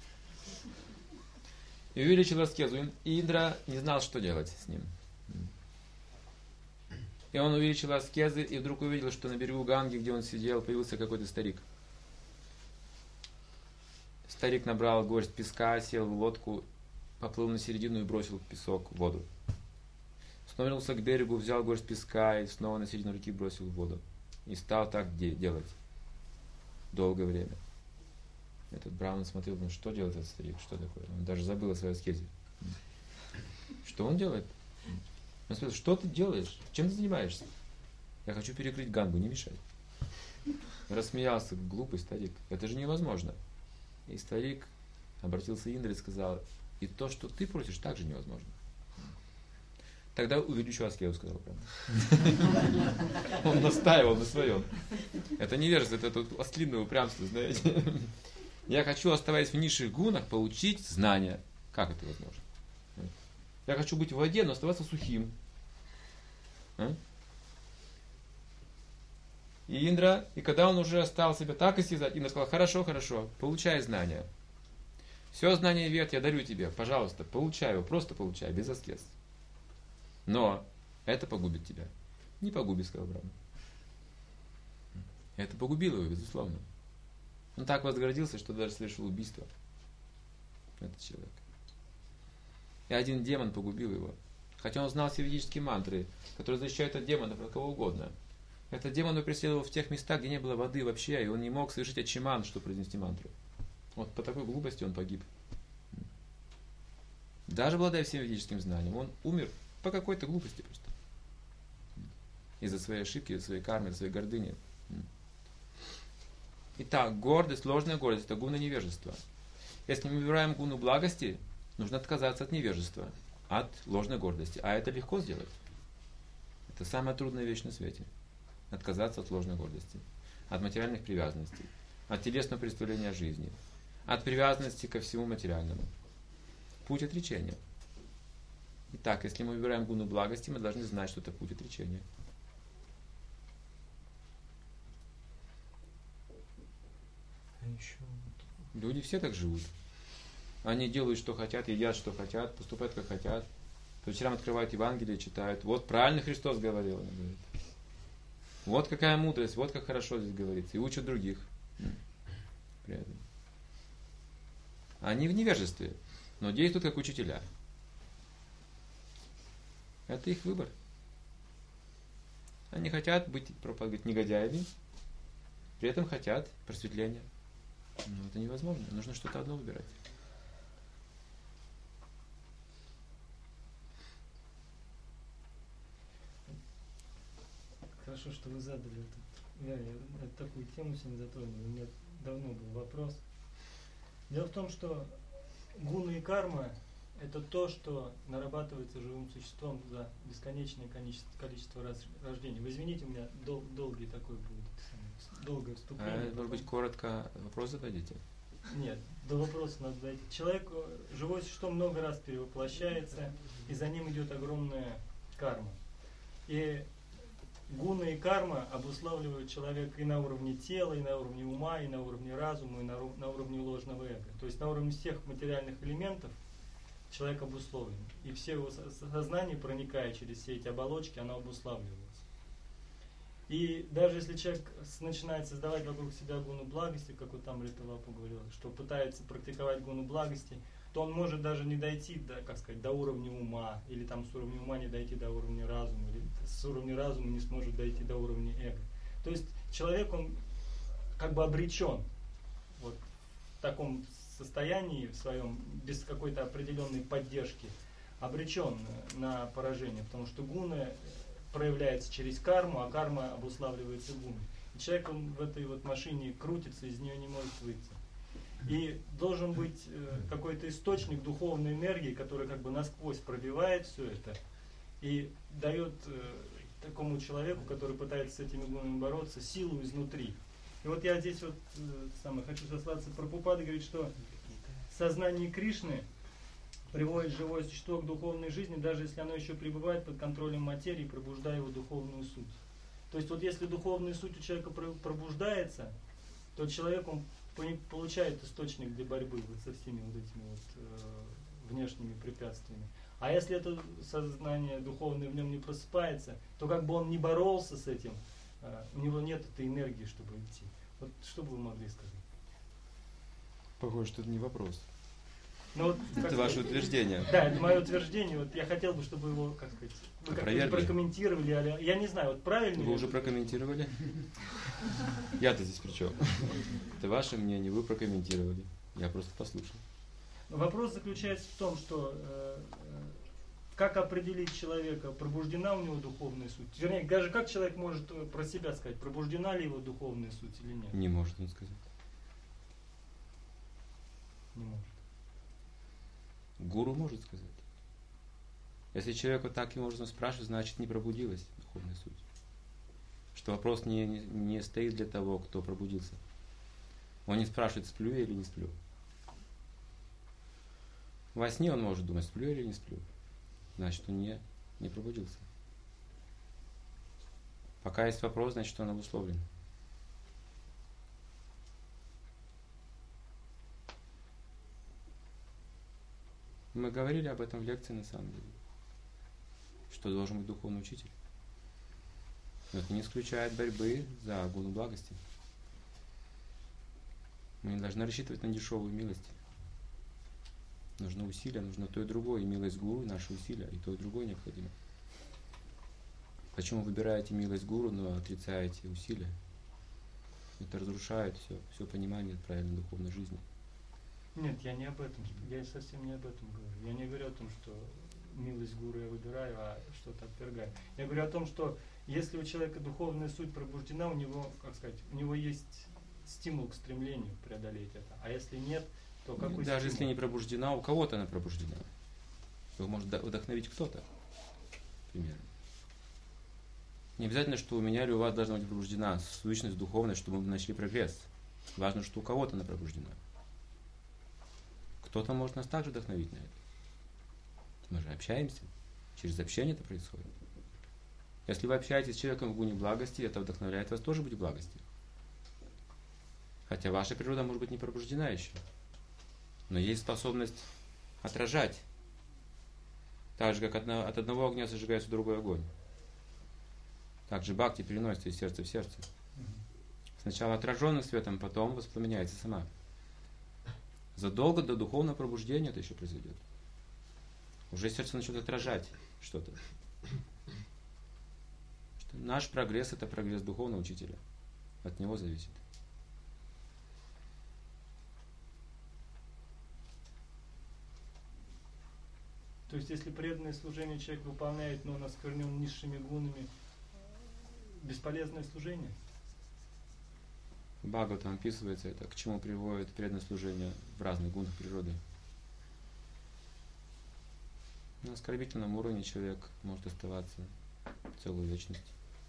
Speaker 1: И увеличил аскезу. И Индра не знал, что делать с ним. И он увеличил аскезы, и вдруг увидел, что на берегу Ганги, где он сидел, появился какой-то старик. Старик набрал горсть песка, сел в лодку, поплыл на середину и бросил песок в воду. Снова вернулся к берегу, взял горсть песка и снова на середину реки бросил в воду. И стал так делать. Долгое время. Этот браман смотрел, ну что делает этот старик, что такое? Он даже забыл о своей аскезе. Что он делает? Он спросил, что ты делаешь? Чем ты занимаешься? Я хочу перекрыть Гангу, не мешай. Рассмеялся, глупый старик. Это же невозможно. И старик обратился к Индре и сказал, и то, что ты просишь, также невозможно. Тогда увеличу аскезу, сказал Браман. Он настаивал на своем. Это невежество, это тут ослиное упрямство, знаете. Я хочу, оставаясь в низших гунах, получить знания. Как это возможно? Я хочу быть в воде, но оставаться сухим. И когда он уже стал себя так истязать, Индра сказал, хорошо, получай знания. Все знания вет я дарю тебе, пожалуйста, получай его, просто получай, без аскез. Но это погубит тебя. Не погубит, сказал Браман. Это погубило его, безусловно. Он так возгордился, что даже совершил убийство. Этот человек. И один демон погубил его. Хотя он знал все ведические мантры, которые защищают от демонов, от кого угодно. Этот демон его преследовал в тех местах, где не было воды вообще, и он не мог совершить ачиман, чтобы произнести мантру. Вот по такой глупости он погиб. Даже обладая всем ведическим знанием, он умер по какой-то глупости просто. Из-за своей ошибки, из-за своей кармы, из-за своей гордыни. Итак, гордость, ложная гордость, это гуна невежества. Если мы выбираем гуну благости, нужно отказаться от невежества, от ложной гордости. А это легко сделать. Это самая трудная вещь на свете. Отказаться от ложной гордости, от материальных привязанностей, от телесного представления о жизни, от привязанности ко всему материальному. Путь отречения. Итак, если мы выбираем гуну благости, мы должны знать, что это путь отречения. Люди все так живут. Они делают, что хотят, едят, что хотят, поступают, как хотят. По вечерам открывают Евангелие, читают. Вот правильно Христос говорил. Он говорит. Вот какая мудрость, вот как хорошо здесь говорится. И учат других. При этом. Они в невежестве, но действуют как учителя. Это их выбор. Они хотят быть, проповедовать, негодяями, при этом хотят просветления. Ну, это невозможно. Нужно что-то одно выбирать.
Speaker 5: Хорошо, что вы задали такую тему сегодня затронули. У меня давно был вопрос. Дело в том, что гуна и карма – это то, что нарабатывается живым существом за бесконечное количество рождений. Вы извините, у меня долгий такой будет, долгое вступление.
Speaker 1: Может быть, коротко вопрос зададите?
Speaker 5: Нет, до вопроса надо дойти. Человек, живое существо, много раз перевоплощается, и за ним идет огромная карма. И гуна и карма обуславливают человека и на уровне тела, и на уровне ума, и на уровне разума, и на уровне ложного эго. То есть на уровне всех материальных элементов человек обусловлен. И все его сознание, проникая через все эти оболочки, оно обуславливается. И даже если человек начинает создавать вокруг себя гуну благости, как вот там Риталапа говорил, что пытается практиковать гуну благости, то он может даже не дойти до уровня ума, или там с уровня ума не дойти до уровня разума, или с уровня разума не сможет дойти до уровня эго. То есть человек, он как бы обречен вот в таком состоянии в своем, без какой-то определенной поддержки, обречен на поражение, потому что гуна проявляется через карму, а карма обуславливается гуной. И человек, он в этой вот машине крутится, из нее не может выйти. И должен быть какой-то источник духовной энергии, который как бы насквозь пробивает все это и дает такому человеку, который пытается с этими гунами бороться, силу изнутри. И вот я здесь вот хочу сослаться, Прабхупада говорит, что сознание Кришны приводит живое существо к духовной жизни, даже если оно еще пребывает под контролем материи, пробуждая его духовную суть. То есть вот если духовная суть у человека пробуждается, то человек, он получает источник для борьбы вот со всеми вот этими вот внешними препятствиями. А если это сознание духовное в нем не просыпается, то как бы он не боролся с этим, у него нет этой энергии, чтобы идти. Вот что бы вы могли сказать?
Speaker 1: Похоже, что это не вопрос.
Speaker 5: Ну, вот,
Speaker 1: это ваше утверждение.
Speaker 5: Да, это мое утверждение. Вот я хотел бы, чтобы его, как сказать, вы как-то прокомментировали. Я не знаю, вот правильно.
Speaker 1: Вы уже прокомментировали? Я-то здесь при чем? Это ваше мнение, вы прокомментировали. Я просто послушал.
Speaker 5: Вопрос заключается в том, что как определить человека, пробуждена у него духовная суть? Вернее, даже как человек может про себя сказать, пробуждена ли его духовная суть или нет?
Speaker 1: Не может он сказать.
Speaker 5: Не может.
Speaker 1: Гуру может сказать. Если человек вот таким образом спрашивает, значит не пробудилась духовная суть. Что вопрос не стоит для того, кто пробудился. Он не спрашивает, сплю я или не сплю. Во сне он может думать, сплю я или не сплю. Значит, он не пробудился. Пока есть вопрос, значит, он обусловлен. Мы говорили об этом в лекции, на самом деле. Что должен быть духовный учитель. Но это не исключает борьбы за гуну благости. Мы не должны рассчитывать на дешевую милость. Нужны усилия, нужно то и другое. И милость гуру, и наши усилия, и то и другое необходимо. Почему выбираете милость гуру, но отрицаете усилия? Это разрушает все понимание правильной духовной жизни.
Speaker 5: Нет, я не об этом. Я совсем не об этом говорю. Я не говорю о том, что милость гуру я выбираю, а что-то отвергаю. Я говорю о том, что если у человека духовная суть пробуждена, у него, как сказать, у него есть стимул к стремлению преодолеть это. А если нет, то какой
Speaker 1: Даже
Speaker 5: стимул?
Speaker 1: если не пробуждена, у кого-то она пробуждена. Его может вдохновить кто-то. Примерно. Не обязательно, что у меня или у вас должна быть пробуждена сущность духовная, чтобы мы нашли прогресс. Важно, что у кого-то она пробуждена. Кто-то может нас также вдохновить на это. Мы же общаемся. Через общение это происходит. Если вы общаетесь с человеком в гуне благости, это вдохновляет вас тоже быть в благости. Хотя ваша природа может быть не пробуждена еще. Но есть способность отражать. Так же, как от одного огня зажигается другой огонь. Так же бхакти переносится из сердца в сердце. Сначала отраженным светом, потом воспламеняется сама. Задолго до духовного пробуждения это еще произойдет. Уже сердце начнет отражать что-то. Наш прогресс — это прогресс духовного учителя. От него зависит.
Speaker 5: То есть, если преданное служение человек выполняет, но он осквернен низшими гунами, бесполезное служение?
Speaker 1: В Бхагаватам описывается это, к чему приводит преданное служение в разных гунах природы. На оскорбительном уровне человек может оставаться целую вечность.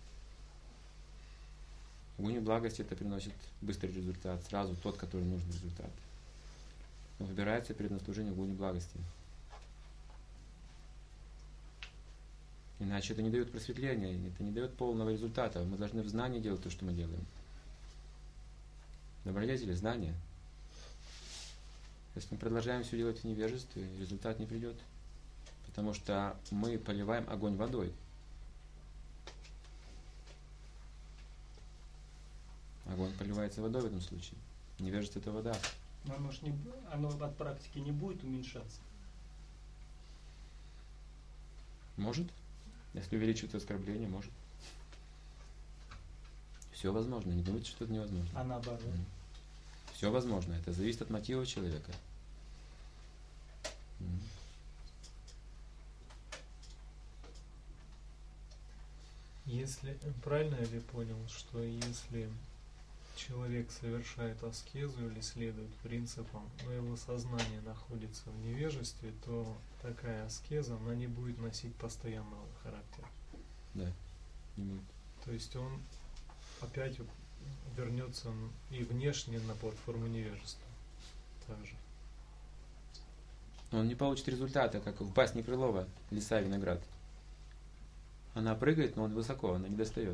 Speaker 1: В гуне благости это приносит быстрый результат, сразу тот, который нужен результат. Но выбирается преданное служение в гуне благости. Иначе это не дает просветления, это не дает полного результата. Мы должны в знании делать то, что мы делаем. Добродетели, знания. Если мы продолжаем все делать в невежестве, результат не придет. Потому что мы поливаем огонь водой. Огонь поливается водой в этом случае. Невежество — это вода.
Speaker 5: Но оно от практики не будет уменьшаться.
Speaker 1: Может. Если увеличивается оскорбление, может. Все возможно. Не думайте, что это невозможно.
Speaker 5: А наоборот?
Speaker 1: Все возможно. Это зависит от мотива человека.
Speaker 4: Если правильно я ли понял, что если человек совершает аскезу или следует принципам, но его сознание находится в невежестве, то такая аскеза, она не будет носить постоянного характера.
Speaker 1: Да, не будет.
Speaker 4: То есть он опять вернется и внешне на платформу невежества. Также.
Speaker 1: Он не получит результата, как в басне Крылова «Лиса и виноград». Она прыгает, но он высоко, она не достает.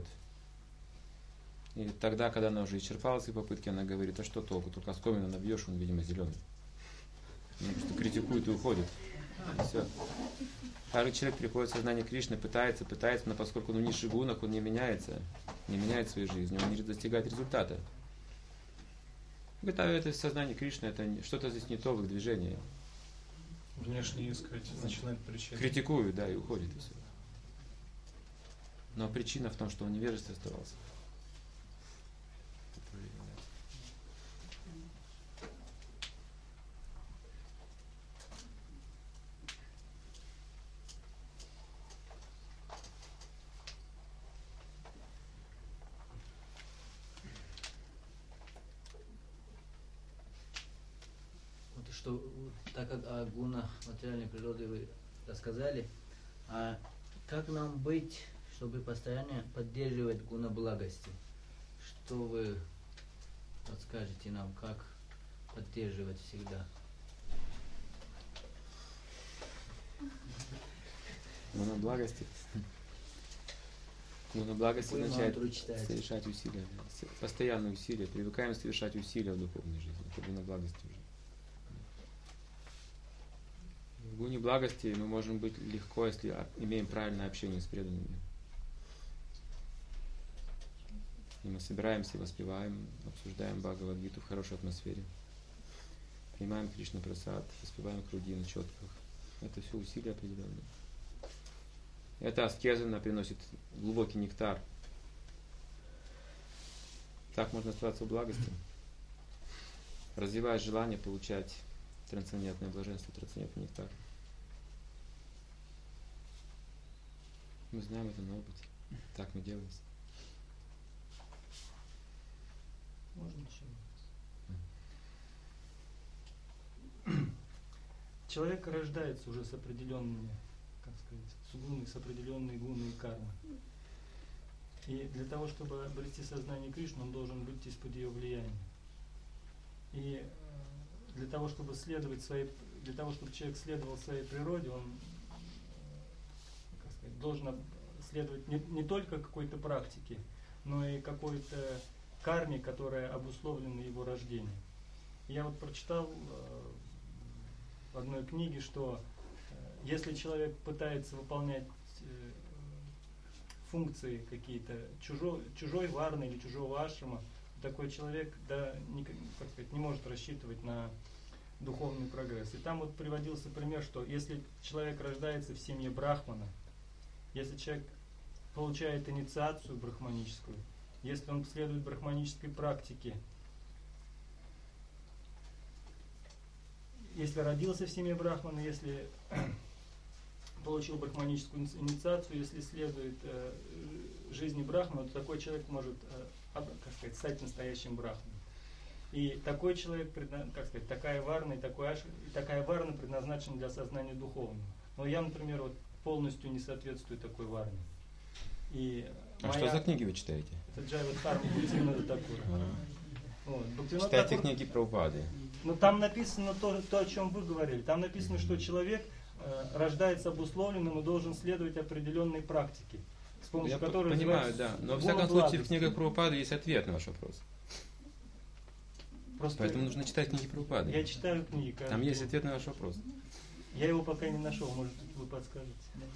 Speaker 1: И тогда, когда она уже исчерпала свои попытки, она говорит: а что толку, только оскомину набьешь, он, видимо, зеленый. Он просто критикует и уходит. И все. Каждый человек приходит в сознание Кришны, пытается, но поскольку он в низших гунах, он не меняет своей жизни, он не достигает результата. Говорит: а это сознание Кришны, это что-то здесь не то в их движении.
Speaker 4: Внешне искать, начинает причины.
Speaker 1: Критикуют, да, и уходит, и все. Но причина в том, что он в невежестве оставался.
Speaker 6: Вот что, так как о гунах материальной природы вы рассказали, а как нам быть, чтобы постоянно поддерживать гуна благости? Что вы подскажете нам, как поддерживать всегда?
Speaker 1: Гуна благости. Гуна благости означает совершать усилия. Постоянные усилия. Привыкаем совершать усилия в духовной жизни. Это гуна благости уже. В гуне благости мы можем быть легко, если имеем правильное общение с преданными. И мы собираемся, воспеваем, обсуждаем Бхагавад-гиту в хорошей атмосфере. Принимаем Кришна Прасад, воспеваем круги на четках. Это все усилия определенные. Эта аскеза, она приносит глубокий нектар. Так можно оставаться в благости. Развивая желание получать трансцендентное блаженство, трансцендентный нектар. Мы знаем это на опыте. Так мы делаем.
Speaker 5: Можно еще? Человек рождается уже с определенными, как сказать, с определенной гуной и кармой. И для того, чтобы обрести сознание Кришны, он должен быть из-под ее влияния. И для того, чтобы человек следовал своей природе, он, как сказать, должен следовать не только какой-то практике, но и какой-то карме, которая обусловлена его рождением. Я вот прочитал в одной книге, что если человек пытается выполнять функции какие-то чужой варны или чужого ашрама, такой человек не может рассчитывать на духовный прогресс. И там вот приводился пример, что если человек рождается в семье брахмана, если человек получает инициацию брахманическую, если он следует брахманической практике, если родился в семье брахмана, если получил брахманическую инициацию, если следует жизни Брахмана, то такой человек может, стать настоящим Брахманом. И такой человек, такая варна и такая варна предназначена для сознания духовного. Но я, например, полностью не соответствую такой варне.
Speaker 1: Что за книги вы читаете?
Speaker 5: Это Джайва Дхарма Бхактивинода Такура.
Speaker 1: Читайте книги Прабхупады.
Speaker 5: Но там написано то, о чем вы говорили. Там написано, что человек рождается обусловленным и должен следовать определенной практике, с помощью которой
Speaker 1: понимаю, да. Но в всяком случае в книгах Прабхупады есть ответ на ваш вопрос. Поэтому нужно читать книги Прабхупады.
Speaker 5: Я читаю книги.
Speaker 1: Там есть ответ на ваш вопрос.
Speaker 5: Я его пока не нашел, может вы подскажете.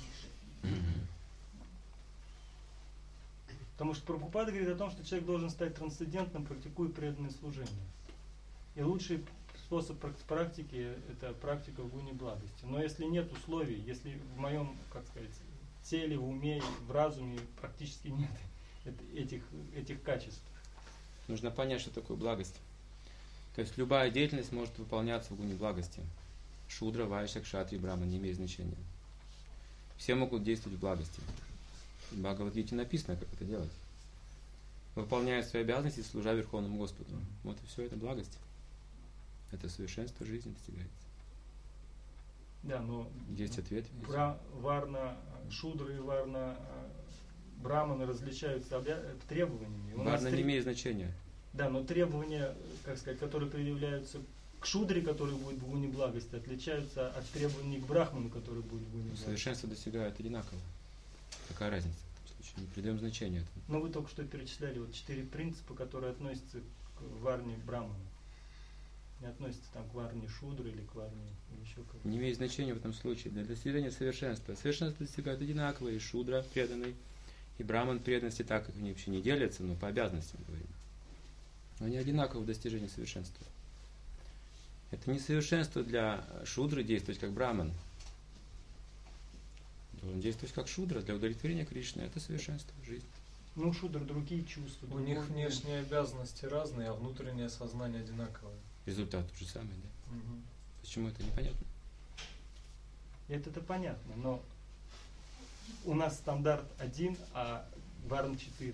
Speaker 5: Потому что Прабхупада говорит о том, что человек должен стать трансцендентным, практикуя преданное служение. И лучший способ практики – это практика в гуне благости. Но если нет условий, если в моем, теле, в уме, в разуме практически нет этих качеств.
Speaker 1: Нужно понять, что такое благость. То есть любая деятельность может выполняться в гуне благости. Шудра, вайшья, кшатри, брахман, не имеет значения. Все могут действовать в благости. В Бхагавад-гите написано, как это делать. Выполняя свои обязанности, служа Верховному Господу. Вот и все, это благость. Это совершенство жизни достигается.
Speaker 5: Да, но
Speaker 1: есть ответ.
Speaker 5: Варна, шудра и варна, браманы различаются требованиями.
Speaker 1: Варна не имеет значения.
Speaker 5: Да, но требования, которые предъявляются к шудре, который будет в гуне благости, отличаются от требований к брахману, который будет в гуне благости.
Speaker 1: Совершенство достигают одинаково. Какая разница в этом случае? Не придаем значения этому.
Speaker 5: Но вы только что перечисляли 4 принципа, которые относятся к варне браману. Не относятся к варне шудры или к варне еще как-то.
Speaker 1: Не имеет значения в этом случае. Для достижения совершенства. Совершенство достигают одинаково. И шудра преданный, и браман преданности, так как они вообще не делятся, но по обязанностям говорим. Но они одинаковы в достижении совершенства. Это не совершенство для шудры действовать как браман. Должен действовать как шудра для удовлетворения Кришны. Это совершенство жизни.
Speaker 5: Ну, шудра другие чувства.
Speaker 4: У них внешние обязанности разные, а внутреннее сознание одинаковое.
Speaker 1: Результат тот же самый, да?
Speaker 4: Угу.
Speaker 1: Почему это непонятно?
Speaker 5: Это понятно, но у нас стандарт 1, а варн 4.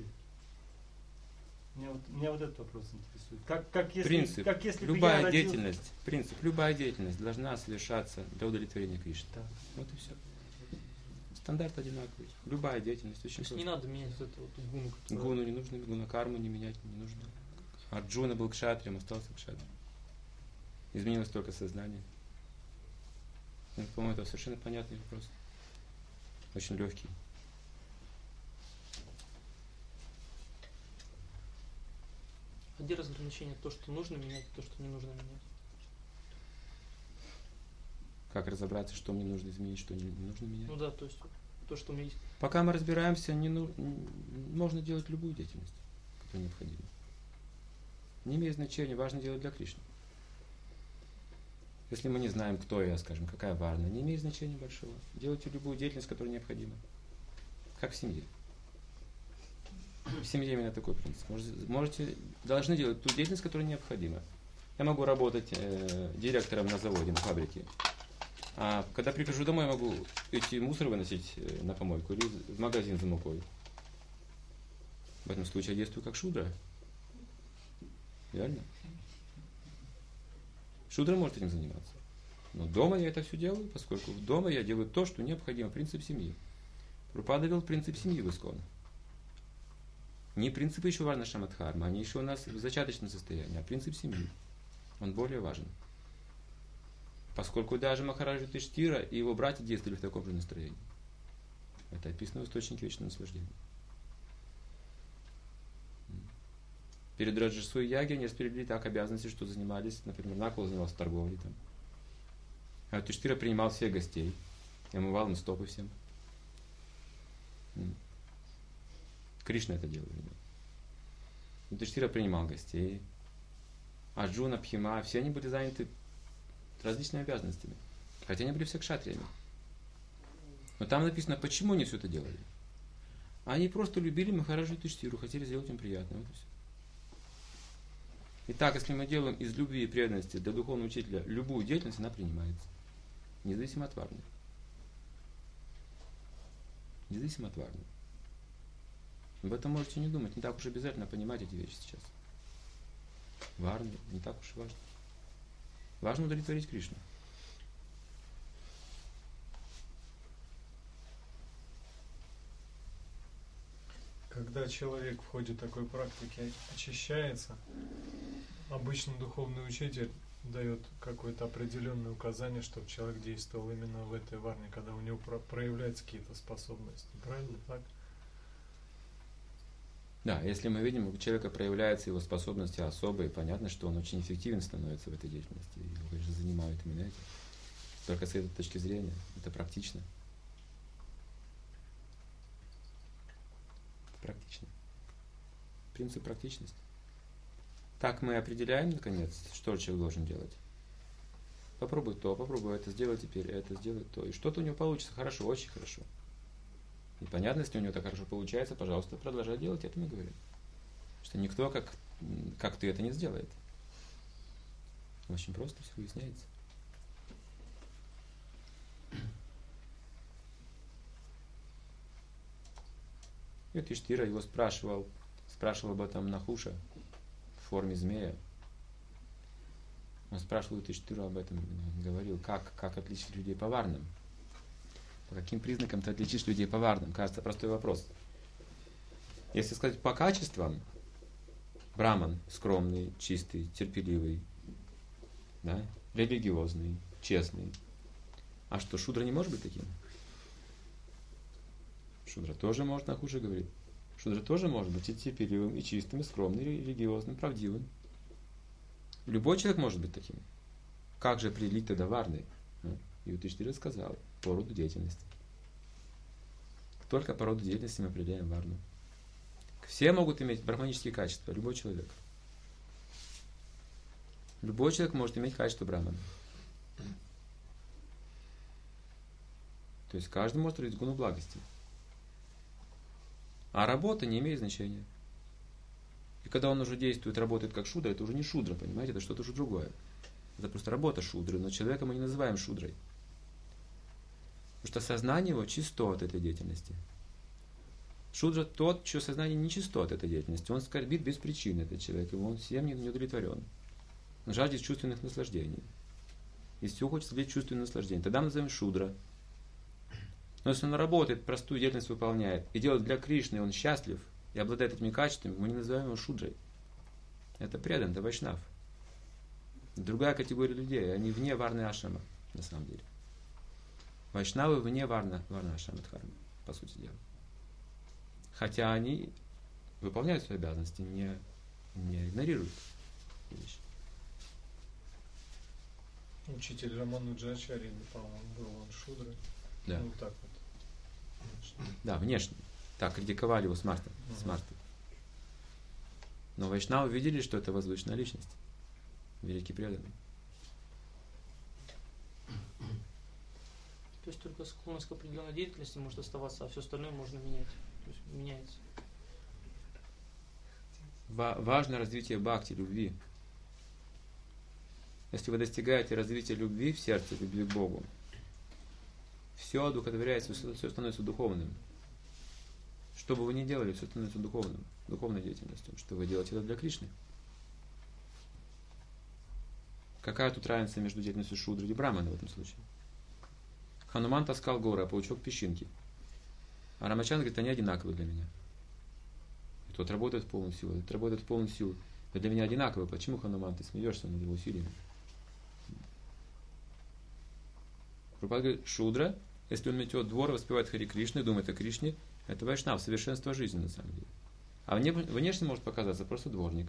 Speaker 5: Меня этот вопрос интересует.
Speaker 1: Принцип. Любая деятельность должна совершаться для удовлетворения Кришны.
Speaker 5: Да.
Speaker 1: Вот и все. Стандарт одинаковый. Любая деятельность очень
Speaker 2: просто. Не надо менять гуну.
Speaker 1: Гуну не нужно, гунакарму не менять не нужно. Арджуна был кшатрием, остался кшатрием. Изменилось только сознание. По-моему, это совершенно понятный вопрос. Очень легкий.
Speaker 2: А где разграничение? То, что нужно менять, то, что не нужно менять?
Speaker 1: Как разобраться, что мне нужно изменить, что не нужно менять?
Speaker 2: Ну да, то есть то, что у меня есть.
Speaker 1: Пока мы разбираемся, можно делать любую деятельность, которая необходима. Не имеет значения, важно делать для Кришны. Если мы не знаем, кто я, скажем, какая варна, не имеет значения большого. Делайте любую деятельность, которая необходима. Как в семье. В семье именно такой принцип. Должны делать ту деятельность, которая необходима. Я могу работать директором на заводе, на фабрике. А когда прихожу домой, я могу идти мусор выносить на помойку или в магазин за мукой. В этом случае я действую как шудра. Реально? Шудра может этим заниматься. Но дома я это все делаю, поскольку дома я делаю то, что необходимо. Принцип семьи. Прабхупада ввел принцип семьи в Искон. Не принцип еще Варна Шамадхарма, они еще у нас в зачаточном состоянии, а принцип семьи. Он более важен. Поскольку даже Махараджа Юдхиштира и его братья действовали в таком же настроении. Это описано в источнике вечного наслаждения. Перед Раджасуей Яги они распределили так обязанности, что занимались, например, Накула занимался торговлей там. А Юдхиштира принимал всех гостей, и омывал им стопы всем. Кришна это делал. Юдхиштира принимал гостей. Арджуна, Бхима, все они были заняты различными обязанностями. Хотя они были все кшатриями. Но там написано, почему они все это делали. Они просто любили Махараджу Юдхиштиру, хотели сделать им приятно. Вот и все. Итак, если мы делаем из любви и преданности для духовного учителя любую деятельность, она принимается. Независимо от варны. независимо от Варны. Об этом можете не думать, не так уж обязательно понимать эти вещи сейчас. Варна не так уж и важно. Важно удовлетворить Кришну.
Speaker 4: Когда человек в ходе такой практики очищается, обычно духовный учитель дает какое-то определенное указание, чтобы человек действовал именно в этой варне, когда у него проявляются какие-то способности. Правильно так?
Speaker 1: Да, если мы видим, у человека проявляются его способности особые, понятно, что он очень эффективен становится в этой деятельности. И его, конечно, занимают именно этим. Только с этой точки зрения это практично. Практично. Принцип практичности. Так мы определяем, наконец, что человек должен делать. Попробуй то, попробуй это, сделай теперь это, сделай то. И что-то у него получится хорошо, очень хорошо. И понятно, если у него так хорошо получается, пожалуйста, продолжай делать, это мы говорим. Что никто, как ты, это не сделает. Очень просто все выясняется. И вот Юдхиштира его спрашивал об этом Нахуша в форме змея. Он спрашивал Юдхиштиру об этом, он говорил, как отличить людей по варнам. По каким признакам ты отличишь людей по варнам? Кажется, простой вопрос. Если сказать по качествам, браман скромный, чистый, терпеливый, да, религиозный, честный. А что, шудра не может быть таким? Шудра тоже может, Нахуша говорит. Шудра тоже может быть и терпеливым, и чистым, и скромным, и религиозным, правдивым. Любой человек может быть таким. Как же определить тогда варны? И Юдхиштира сказал, по роду деятельности. Только по роду деятельности мы определяем варну. Все могут иметь брахманические качества, любой человек. Любой человек может иметь качество брамана. То есть каждый может родить гуну благости. А работа не имеет значения. И когда он уже действует, работает как шудра, это уже не шудра, понимаете, это что-то уже другое. Это просто работа шудры, но человека мы не называем шудрой. Потому что сознание его чисто от этой деятельности. Шудра тот, чье сознание не чисто от этой деятельности. Он скорбит без причины, этот человек, и он всем не удовлетворен. Он жаждет чувственных наслаждений. И все хочет извлечь чувственное наслаждение. Тогда мы назовем шудра. Но если он работает, простую деятельность выполняет, и делает для Кришны, и он счастлив, и обладает этими качествами, мы не называем его шудрой. Это предан, это вайшнав. Другая категория людей, они вне варны ашрама, на самом деле. Вайшнавы вне варны ашрама дхармы, по сути дела. Хотя они выполняют свои обязанности, не игнорируют вещи.
Speaker 4: Учитель Рамануджачарьи, по-моему, был он шудра.
Speaker 1: Да.
Speaker 4: Ну, так вот.
Speaker 1: Да, внешне. Так критиковали его с Марта. Но вайшнавы видели, что это возвышенная личность. Великий преданный.
Speaker 2: То есть только склонность к определенной деятельности может оставаться, а все остальное можно менять. То есть меняется.
Speaker 1: Важно развитие бхакти, любви. Если вы достигаете развития любви в сердце, любви к Богу, все одухотворяется, все становится духовным. Что бы вы ни делали, все становится духовным, духовной деятельностью. Что вы делаете это для Кришны. Какая тут разница между деятельностью шудры и брамана в этом случае? Хануман таскал горы, а паучок песчинки. А Рамачандра говорит, они одинаковые для меня. И тот работает в полную силу, этот работает в полную силу. Но для меня одинаковые. Почему, Хануман, ты смеешься над его усилиями? Прабхупада говорит, шудра, если он метет двор, воспевает Хари Кришны, думает о Кришне, это вайшнав, совершенство жизни на самом деле. А внешне может показаться просто дворник.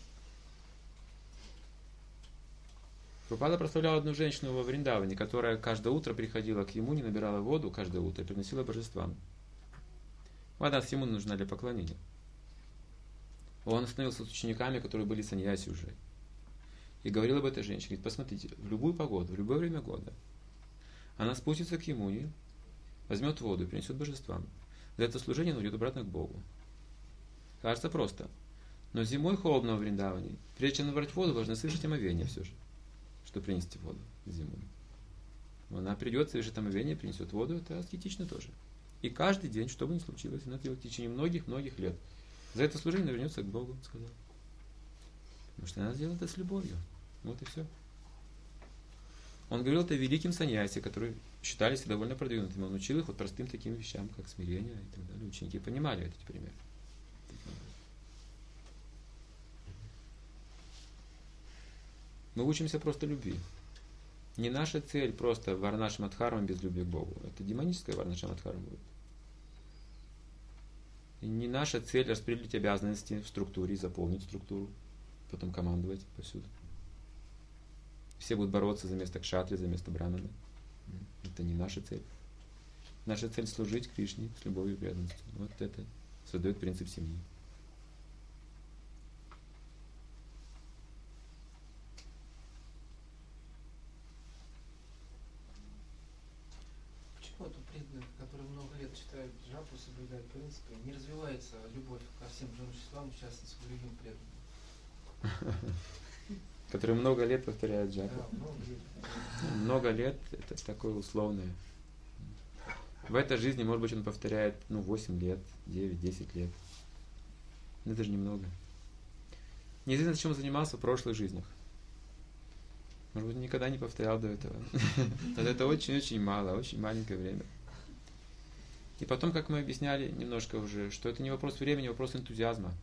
Speaker 1: Прабхупада прославлял одну женщину во Вриндаване, которая каждое утро приходила к Ямуне, набирала воду каждое утро и приносила божествам. Вода с Ямуны нужна для поклонения. Он остановился с учениками, которые были саньяси уже. И говорил об этой женщине. Говорит, посмотрите, в любую погоду, в любое время года она спустится к Ямуне, возьмет воду и принесет божествам. За это служение она уйдет обратно к Богу. Кажется просто. Но зимой холодно в Вриндаване. Прежде чем набрать воду, важно совершить омовение все же, чтобы принести воду зимой. Она придет, совершит омовение, принесет воду, это аскетично тоже. И каждый день, что бы ни случилось, надо делать в течение многих-многих лет. За это служение вернется к Богу, сказал. Потому что надо делать это с любовью. Вот и все. Он говорил это великим саньяси, которые считались довольно продвинутыми. Он учил их вот простым таким вещам, как смирение и так далее. Ученики понимали эти примеры. Мы учимся просто любви. Не наша цель просто варнашамадхарма без любви к Богу. Это демоническая варнашамадхарма будет. И не наша цель распределить обязанности в структуре, заполнить структуру, потом командовать повсюду. Все будут бороться за место кшатри, за место брамана. Это не наша цель. Наша цель служить Кришне с любовью и преданностью. Вот это создает принцип семьи.
Speaker 7: Почему вот у преданных, которые много лет читают джапу, соблюдают принципы, не развивается любовь ко всем живым существам, в частности, к другим преданным?
Speaker 1: Которые много лет повторяют джапу.
Speaker 7: Да, много лет.
Speaker 1: Много лет это такое условное. В этой жизни, может быть, он повторяет 8 лет, 9, 10 лет. Но это же немного. Неизвестно, чем он занимался в прошлых жизнях. Может быть, никогда не повторял до этого. Это очень-очень мало, очень маленькое время. И потом, как мы объясняли немножко уже, что это не вопрос времени, а вопрос энтузиазма.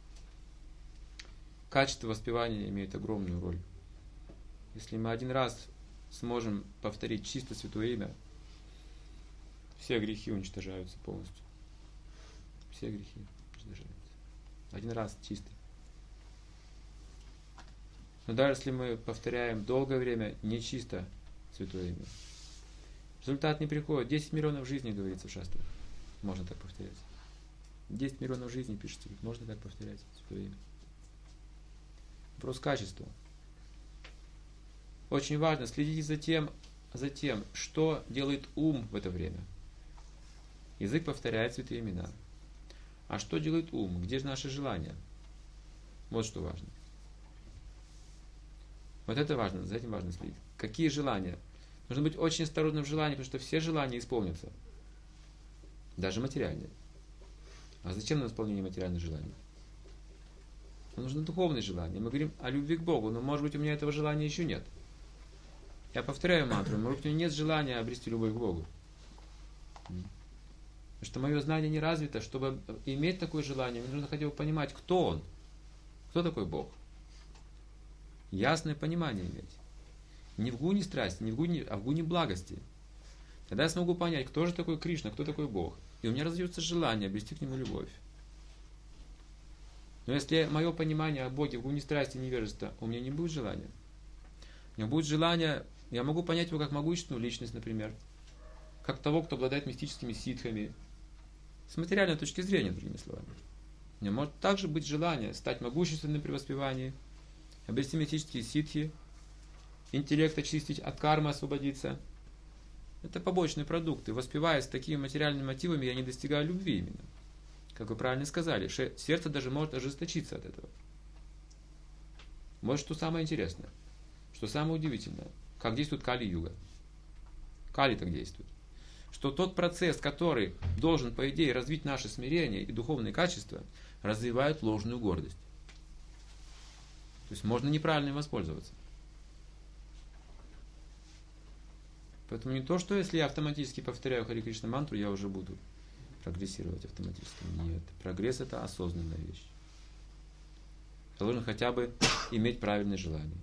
Speaker 1: Качество воспевания имеет огромную роль. Если мы один раз сможем повторить чисто святое имя, все грехи уничтожаются полностью. Все грехи уничтожаются. Один раз чистый. Но даже если мы повторяем долгое время нечисто святое имя, результат не приходит. 10 миллионов жизней, говорится в шастрах. Можно так повторять. 10 миллионов жизней, пишите. Можно так повторять святое имя. Вопрос качества. Очень важно следить за тем, что делает ум в это время. Язык повторяет святые имена. А что делает ум? Где же наши желания? Вот что важно. Вот это важно, за этим важно следить. Какие желания? Нужно быть очень осторожным в желании, потому что все желания исполнятся. Даже материальные. А зачем нам исполнение материальных желаний? Нам нужно духовные желания. Мы говорим о любви к Богу, но может быть у меня этого желания еще нет. Я повторяю мантру, может быть у меня нет желания обрести любовь к Богу. Потому что мое знание не развито. Чтобы иметь такое желание, мне нужно хотя бы понимать, кто Он. Кто такой Бог. Ясное понимание иметь. Не в гуне страсти, а в гуне благости. Тогда я смогу понять, кто же такой Кришна, кто такой Бог. И у меня разовьется желание обрести к Нему любовь. Но если мое понимание о Боге в гуне страсти и невежества, у меня не будет желания. У меня будет желание, я могу понять его как могущественную личность, например. Как того, кто обладает мистическими ситхами. С материальной точки зрения, другими словами. У меня может также быть желание стать могущественным при воспевании, обрести мистические ситхи, интеллект очистить, от кармы освободиться. Это побочные продукты. Воспевая с такими материальными мотивами, я не достигаю любви именно. Как вы правильно сказали, сердце даже может ожесточиться от этого. Вот что самое интересное, что самое удивительное, как действует Кали-юга. Кали так действует. Что тот процесс, который должен, по идее, развить наше смирение и духовные качества, развивает ложную гордость. То есть можно неправильно им воспользоваться. Поэтому не то, что если я автоматически повторяю Хари Кришна мантру, я уже буду прогрессировать автоматически. Нет. Прогресс — это осознанная вещь. Я должен хотя бы иметь правильное желание.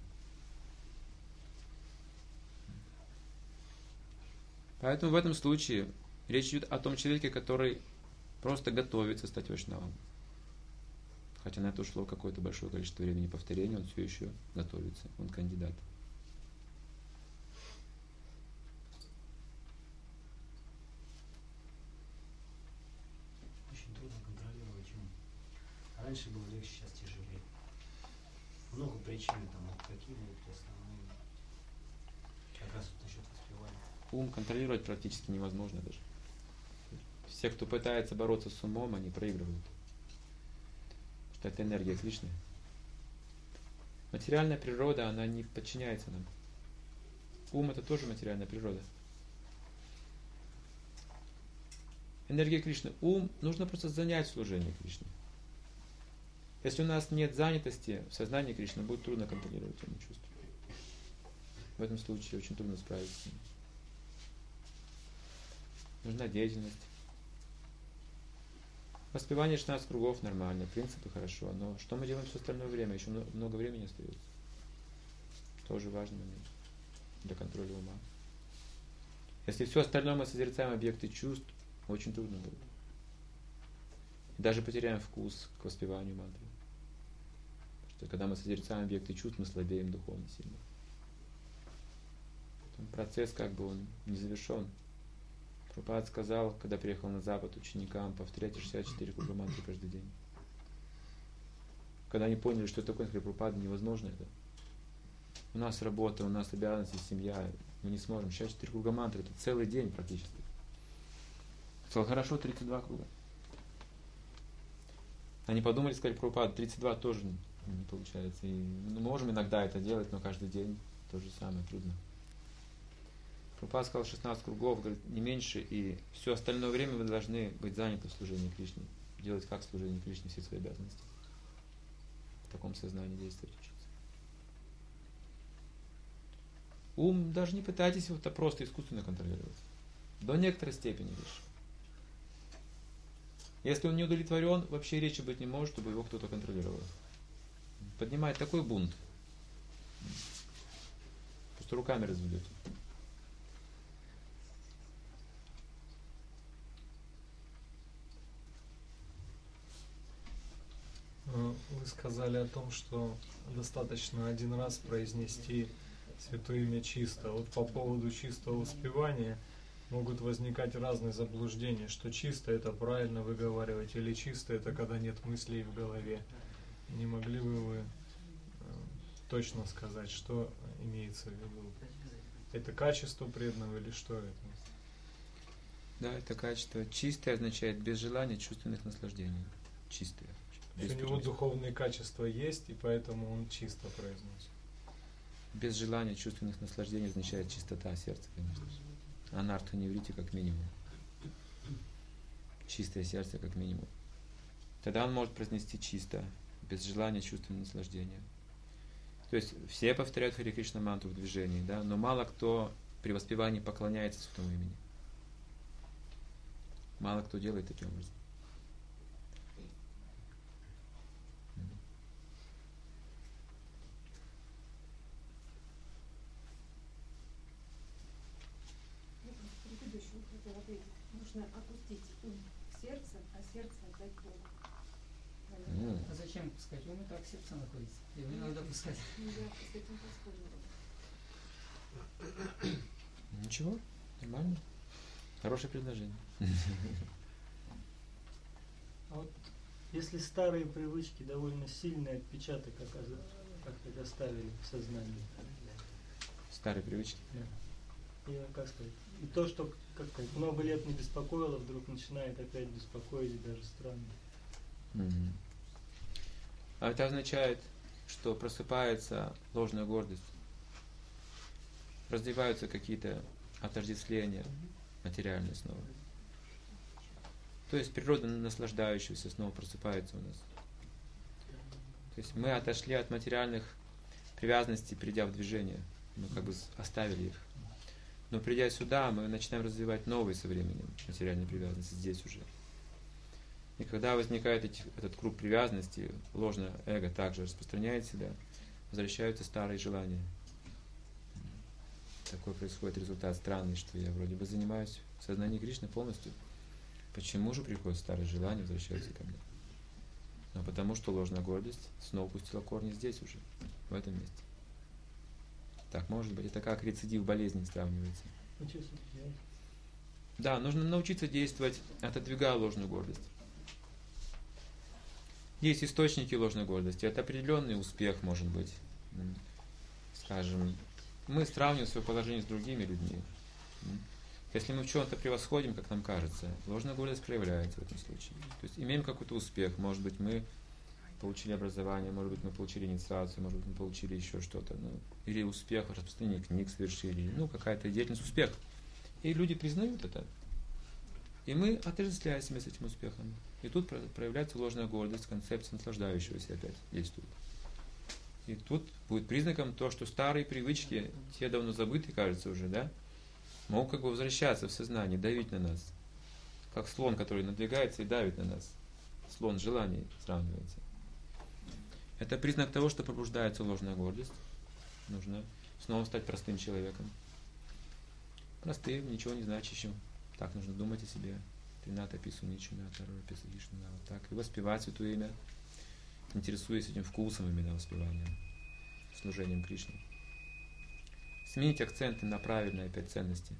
Speaker 1: Поэтому в этом случае речь идет о том человеке, который просто готовится стать вайшнавом. Хотя на это ушло какое-то большое количество времени повторения, он все еще готовится, он кандидат.
Speaker 3: Очень трудно контролировать ум. Раньше было легче, сейчас тяжелее. Много причин там, какие будут основные. Как раз вот насчет воспевания.
Speaker 1: Ум контролировать практически невозможно даже. Все, кто пытается бороться с умом, они проигрывают. Потому что это энергия Кришны. Материальная природа, она не подчиняется нам. Ум — это тоже материальная природа. энергия Кришны. Ум нужно просто занять в служении Кришне. Если у нас нет занятости в сознании Кришны, будет трудно контролировать ум и чувства. В этом случае очень трудно справиться с ним. Нужна деятельность. Воспевание 16 кругов нормально, принципы хорошо, но что мы делаем все остальное время? Еще много времени остается. Тоже важный момент для контроля ума. Если все остальное мы созерцаем объекты чувств, очень трудно будет. И даже потеряем вкус к воспеванию мантры. Потому что когда мы созерцаем объекты чувств, мы слабеем духовно сильно. Процесс как бы он не завершен. Прабхупада сказал, когда приехал на Запад ученикам, повторяйте 64 круга мантры каждый день. Когда они поняли, что такое, сказали, Прабхупада, невозможно это. У нас работа, у нас обязанности, семья, мы не сможем. 64 круга мантры, это целый день практически. Сказал, хорошо, 32 круга. Они подумали, сказали, Прабхупада, 32 тоже не получается. И мы можем иногда это делать, но каждый день то же самое, трудно. Прабхупада сказал 16 кругов, говорит, не меньше, и все остальное время вы должны быть заняты в служении Кришне. Делать как служение Кришне все свои обязанности. В таком сознании действовать учиться. Ум даже не пытайтесь его просто искусственно контролировать. До некоторой степени лишь. Если он не удовлетворен, вообще речи быть не может, чтобы его кто-то контролировал. Поднимает такой бунт. Просто руками разведет.
Speaker 4: Вы сказали о том, что достаточно один раз произнести Святое Имя чисто. Вот по поводу чистого воспевания могут возникать разные заблуждения, что чисто это правильно выговаривать, или чисто это когда нет мыслей в голове. Не могли бы вы точно сказать, что имеется в виду? Это качество преданного или что это?
Speaker 1: Да, это качество. Чистое означает без желания чувственных наслаждений. Чистое.
Speaker 4: У него духовные качества есть, и поэтому он чисто произносит.
Speaker 1: Без желания чувственных наслаждений означает чистота сердца, конечно. Анартха неврити как минимум. Чистое сердце как минимум. Тогда он может произнести чисто, без желания чувственного наслаждения. То есть все повторяют Харе Кришна мантру в движении, да, но мало кто при воспевании поклоняется Святому имени. Мало кто делает таким образом.
Speaker 8: Нужно опустить ум в сердце, а сердце отдать Богу.
Speaker 7: А зачем пускать? Ум и так в сердце находится. Его не надо пускать.
Speaker 8: Я с этим поспорила.
Speaker 1: Ничего, нормально. Хорошее предложение.
Speaker 5: А вот если старые привычки довольно сильный отпечаток как-то оставили в сознании.
Speaker 1: Старые привычки.
Speaker 5: Да. И как сказать? И то, что как-то много лет не беспокоило, вдруг начинает опять беспокоить, и даже странно.
Speaker 1: А это означает, что просыпается ложная гордость. Развиваются какие-то отождествления материальные снова. То есть природа наслаждающаяся снова просыпается у нас. То есть мы отошли от материальных привязанностей, придя в движение. Мы как бы оставили их. Но придя сюда, мы начинаем развивать новые со временем материальные привязанности здесь уже. И когда возникает этот круг привязанности, ложное эго также распространяет себя, возвращаются старые желания. Такой происходит результат странный, что я вроде бы занимаюсь в сознании Кришны полностью. Почему же приходят старые желания, возвращаются ко мне? Но потому что ложная гордость снова пустила корни здесь уже, в этом месте. Так, может быть, это как рецидив болезни сравнивается. Да, нужно научиться действовать, отодвигая ложную гордость. Есть источники ложной гордости. Это определенный успех, может быть. Скажем, мы сравниваем свое положение с другими людьми. Если мы в чем-то превосходим, как нам кажется, ложная гордость проявляется в этом случае. То есть имеем какой-то успех. Может быть, мы получили образование, может быть, мы получили инициацию, может быть, мы получили еще что-то. Или успех в распространении книг совершили. Какая-то деятельность, успех. И люди признают это. И мы отождествляем себя с этим успехом. И тут проявляется ложная гордость, концепция наслаждающегося опять действует. И тут будет признаком то, что старые привычки, те давно забытые, кажется, уже, да, могут как бы возвращаться в сознание, давить на нас. Как слон, который надвигается и давит на нас. Слон желаний сравнивается. Это признак того, что пробуждается ложная гордость. Нужно снова стать простым человеком. Простым, ничего не значащим. Так нужно думать о себе. Трината пису ничуна, второе пису вишнуна. Вот так. И воспевать святое имя, интересуясь этим вкусом именно воспевания, служением Кришне. Сменить акценты на правильные опять ценности.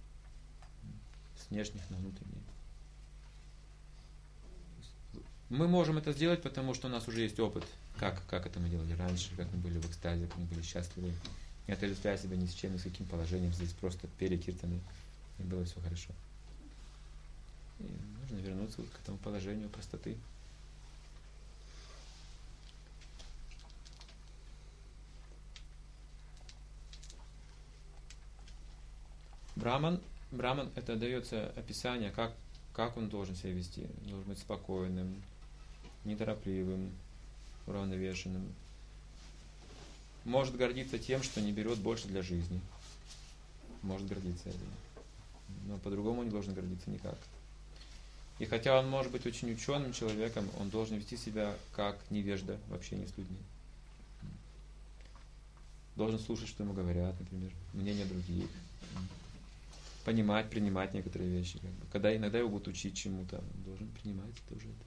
Speaker 1: С внешних на внутренние. Мы можем это сделать, потому что у нас уже есть опыт, как это мы делали раньше, как мы были в экстазе, как мы были счастливы. Не отождествляя себя ни с чем, ни с каким положением. Здесь просто пели киртаны, и было все хорошо. И нужно вернуться вот к этому положению простоты. Браман это дается описание, как он должен себя вести. Должен быть спокойным, неторопливым, уравновешенным. Может гордиться тем, что не берет больше для жизни. Может гордиться этим. Но по-другому не должен гордиться никак. И хотя он может быть очень ученым человеком, он должен вести себя как невежда в общении с людьми. Должен слушать, что ему говорят, например, мнение других. Понимать, принимать некоторые вещи. Когда иногда его будут учить чему-то, он должен принимать тоже это.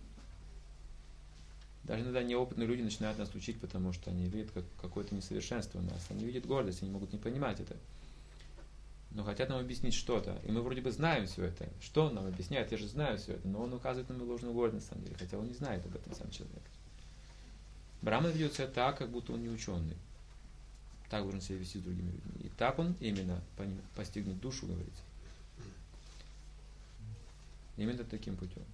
Speaker 1: Даже иногда неопытные люди начинают нас учить, потому что они видят какое-то несовершенство у нас. Они видят гордость, они могут не понимать это. Но хотят нам объяснить что-то. И мы вроде бы знаем все это. Что он нам объясняет? Я же знаю все это. Но он указывает нам ложную гордость, на самом деле. Хотя он не знает об этом сам человек. Браман ведет себя так, как будто он не ученый. Так должен себя вести с другими людьми. И так он именно постигнет душу, говорится. Именно таким путем.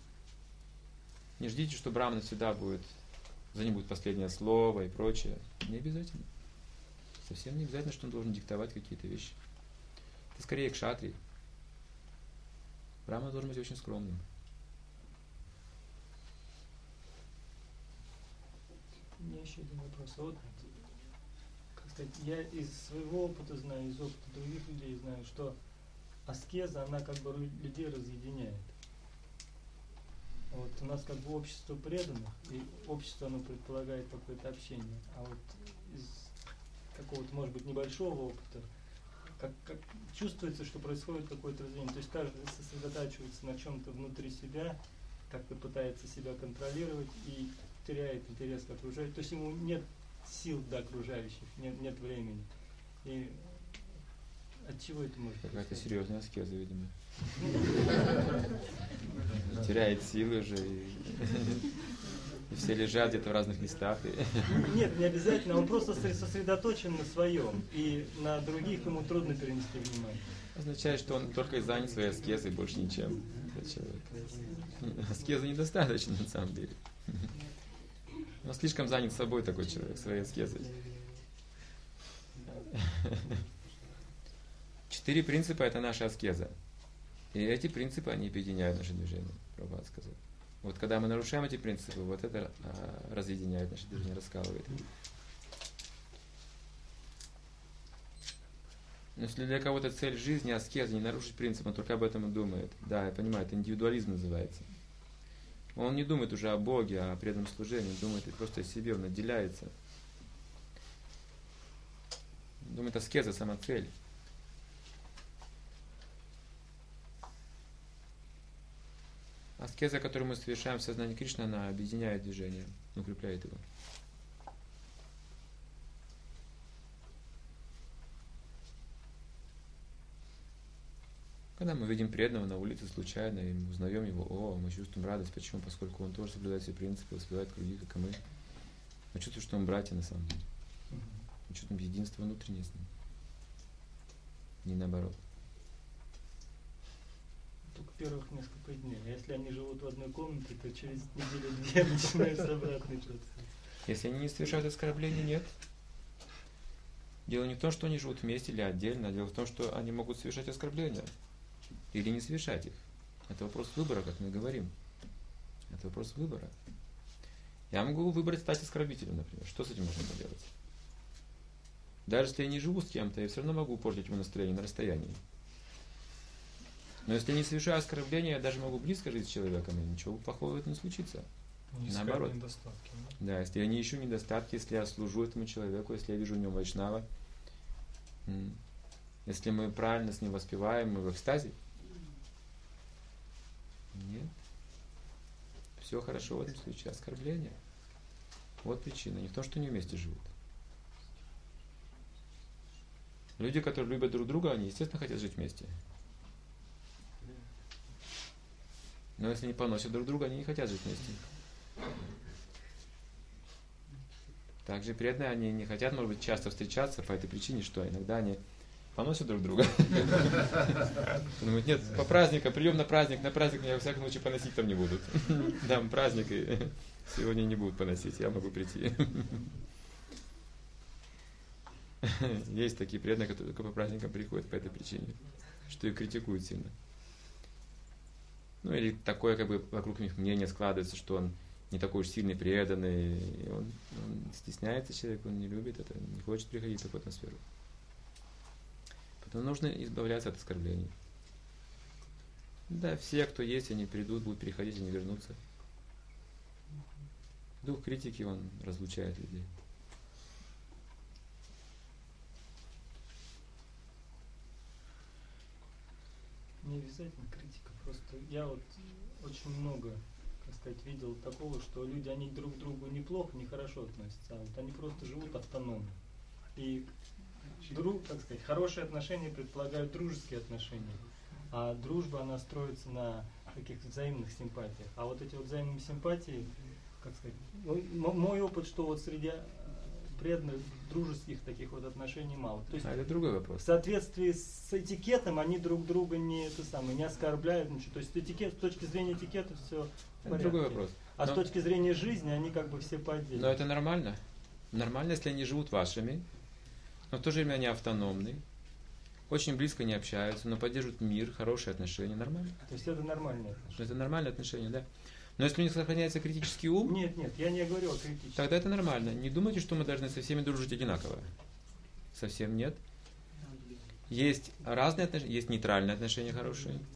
Speaker 1: Не ждите, что Браман всегда будет, за ним будет последнее слово и прочее. Не обязательно. Совсем не обязательно, что он должен диктовать какие-то вещи. Это скорее кшатрий. Браман должен быть очень скромным.
Speaker 5: У меня еще один вопрос. Вот, как сказать, я из своего опыта знаю, из опыта других людей знаю, что аскеза, она как бы людей разъединяет. Вот у нас как бы общество преданных, и общество оно предполагает какое-то общение. А вот из какого-то, может быть, небольшого опыта, как чувствуется, что происходит какое-то разделение. То есть каждый сосредотачивается на чем-то внутри себя, как-то пытается себя контролировать и теряет интерес к окружающим. То есть ему нет сил до окружающих, нет времени. И от чего это может быть?
Speaker 1: Какая-то серьезная аскеза, видимо. Теряет силы уже. И все лежат где-то в разных местах.
Speaker 5: Нет, не обязательно. Он просто сосредоточен на своем. И на других ему трудно перенести внимание.
Speaker 1: Означает, что он только занят своей аскезой, больше ничем. Аскезы недостаточно, на самом деле. Он слишком занят собой, такой человек, своей аскезой. 4 принципа – это наша аскеза. И эти принципы, они объединяют наше движение, Прабхупада сказал. Вот когда мы нарушаем эти принципы, вот это разъединяет наше движение, раскалывает. Но если для кого-то цель жизни, аскеза, не нарушить принцип, он только об этом и думает. Да, я понимаю, это индивидуализм называется. Он не думает уже о Боге, о преданном служении, он думает просто о себе, он отделяется. Думает, аскеза сама цель. Аскеза, которую мы совершаем в сознании Кришны, она объединяет движение, укрепляет его. Когда мы видим преданного на улице случайно и узнаем его, мы чувствуем радость. Почему? Поскольку он тоже соблюдает все принципы, воспевает круги, как и мы. Мы чувствуем, что он братья на самом деле. Мы чувствуем единство внутреннее с ним. Не наоборот.
Speaker 5: Только первых несколько дней. А если они живут в одной комнате, то через неделю-две начинается обратный процесс.
Speaker 1: Если они не совершают оскорбления, нет. Дело не в том, что они живут вместе или отдельно, а дело в том, что они могут совершать оскорбления. Или не совершать их. Это вопрос выбора, как мы говорим. Это вопрос выбора. Я могу выбрать стать оскорбителем, например. Что с этим можно поделать? Даже если я не живу с кем-то, я все равно могу портить ему настроение на расстоянии. Но если я не совершаю оскорбления, я даже могу близко жить с человеком, и ничего плохого в этом не случится.
Speaker 4: Не искать
Speaker 1: Наоборот.
Speaker 4: недостатки.
Speaker 1: Да, если я не ищу недостатки, если я служу этому человеку, если я вижу в нем вайшнава, если мы правильно с ним воспеваем, мы в экстазе, нет. Все хорошо в этом случае. Оскорбление. Вот причина. Не в том, что они вместе живут. Люди, которые любят друг друга, они, естественно, хотят жить вместе. Но если они поносят друг друга, они не хотят жить вместе. Также преданные, они не хотят, может быть, часто встречаться по этой причине, что иногда они поносят друг друга. Думают, нет, по праздникам, прием на праздник меня во всяком случае поносить там не будут. Дам праздник, и сегодня не будут поносить, я могу прийти. Есть такие преданные, которые только по праздникам приходят по этой причине, что их критикуют сильно. Ну или такое, как бы вокруг них мнение складывается, что он не такой уж сильный преданный, и он стесняется человек, он не любит это, не хочет приходить в такую атмосферу. Поэтому нужно избавляться от оскорблений. Да, все, кто есть, они придут, будут приходить, они вернутся. Дух критики, он разлучает людей.
Speaker 5: Не обязательно критика, просто я вот очень много, так сказать, видел такого, что люди, они друг к другу неплохо, нехорошо относятся, а вот они просто живут автономно. И так сказать, хорошие отношения предполагают дружеские отношения, а дружба, она строится на каких-то взаимных симпатиях. А вот эти вот взаимные симпатии, как сказать, мой опыт, что вот среди преданных дружеских таких вот отношений мало. То есть,
Speaker 1: это другой вопрос.
Speaker 5: В соответствии с этикетом они друг друга не оскорбляют, ничего. То есть с точки зрения этикета все в порядке.
Speaker 1: Другой вопрос.
Speaker 5: А с точки зрения жизни они как бы все по отдельности.
Speaker 1: Но это нормально. Нормально, если они живут вашими, но в то же время они автономны, очень близко не общаются, но поддерживают мир, хорошие отношения. Нормально.
Speaker 5: То есть это нормальные отношения.
Speaker 1: Это нормальные отношения, да. Но если у них сохраняется критический ум...
Speaker 5: Нет, я не говорю о критическом.
Speaker 1: Тогда это нормально. Не думайте, что мы должны со всеми дружить одинаково. Совсем нет. Есть разные отношения, есть нейтральные отношения хорошие,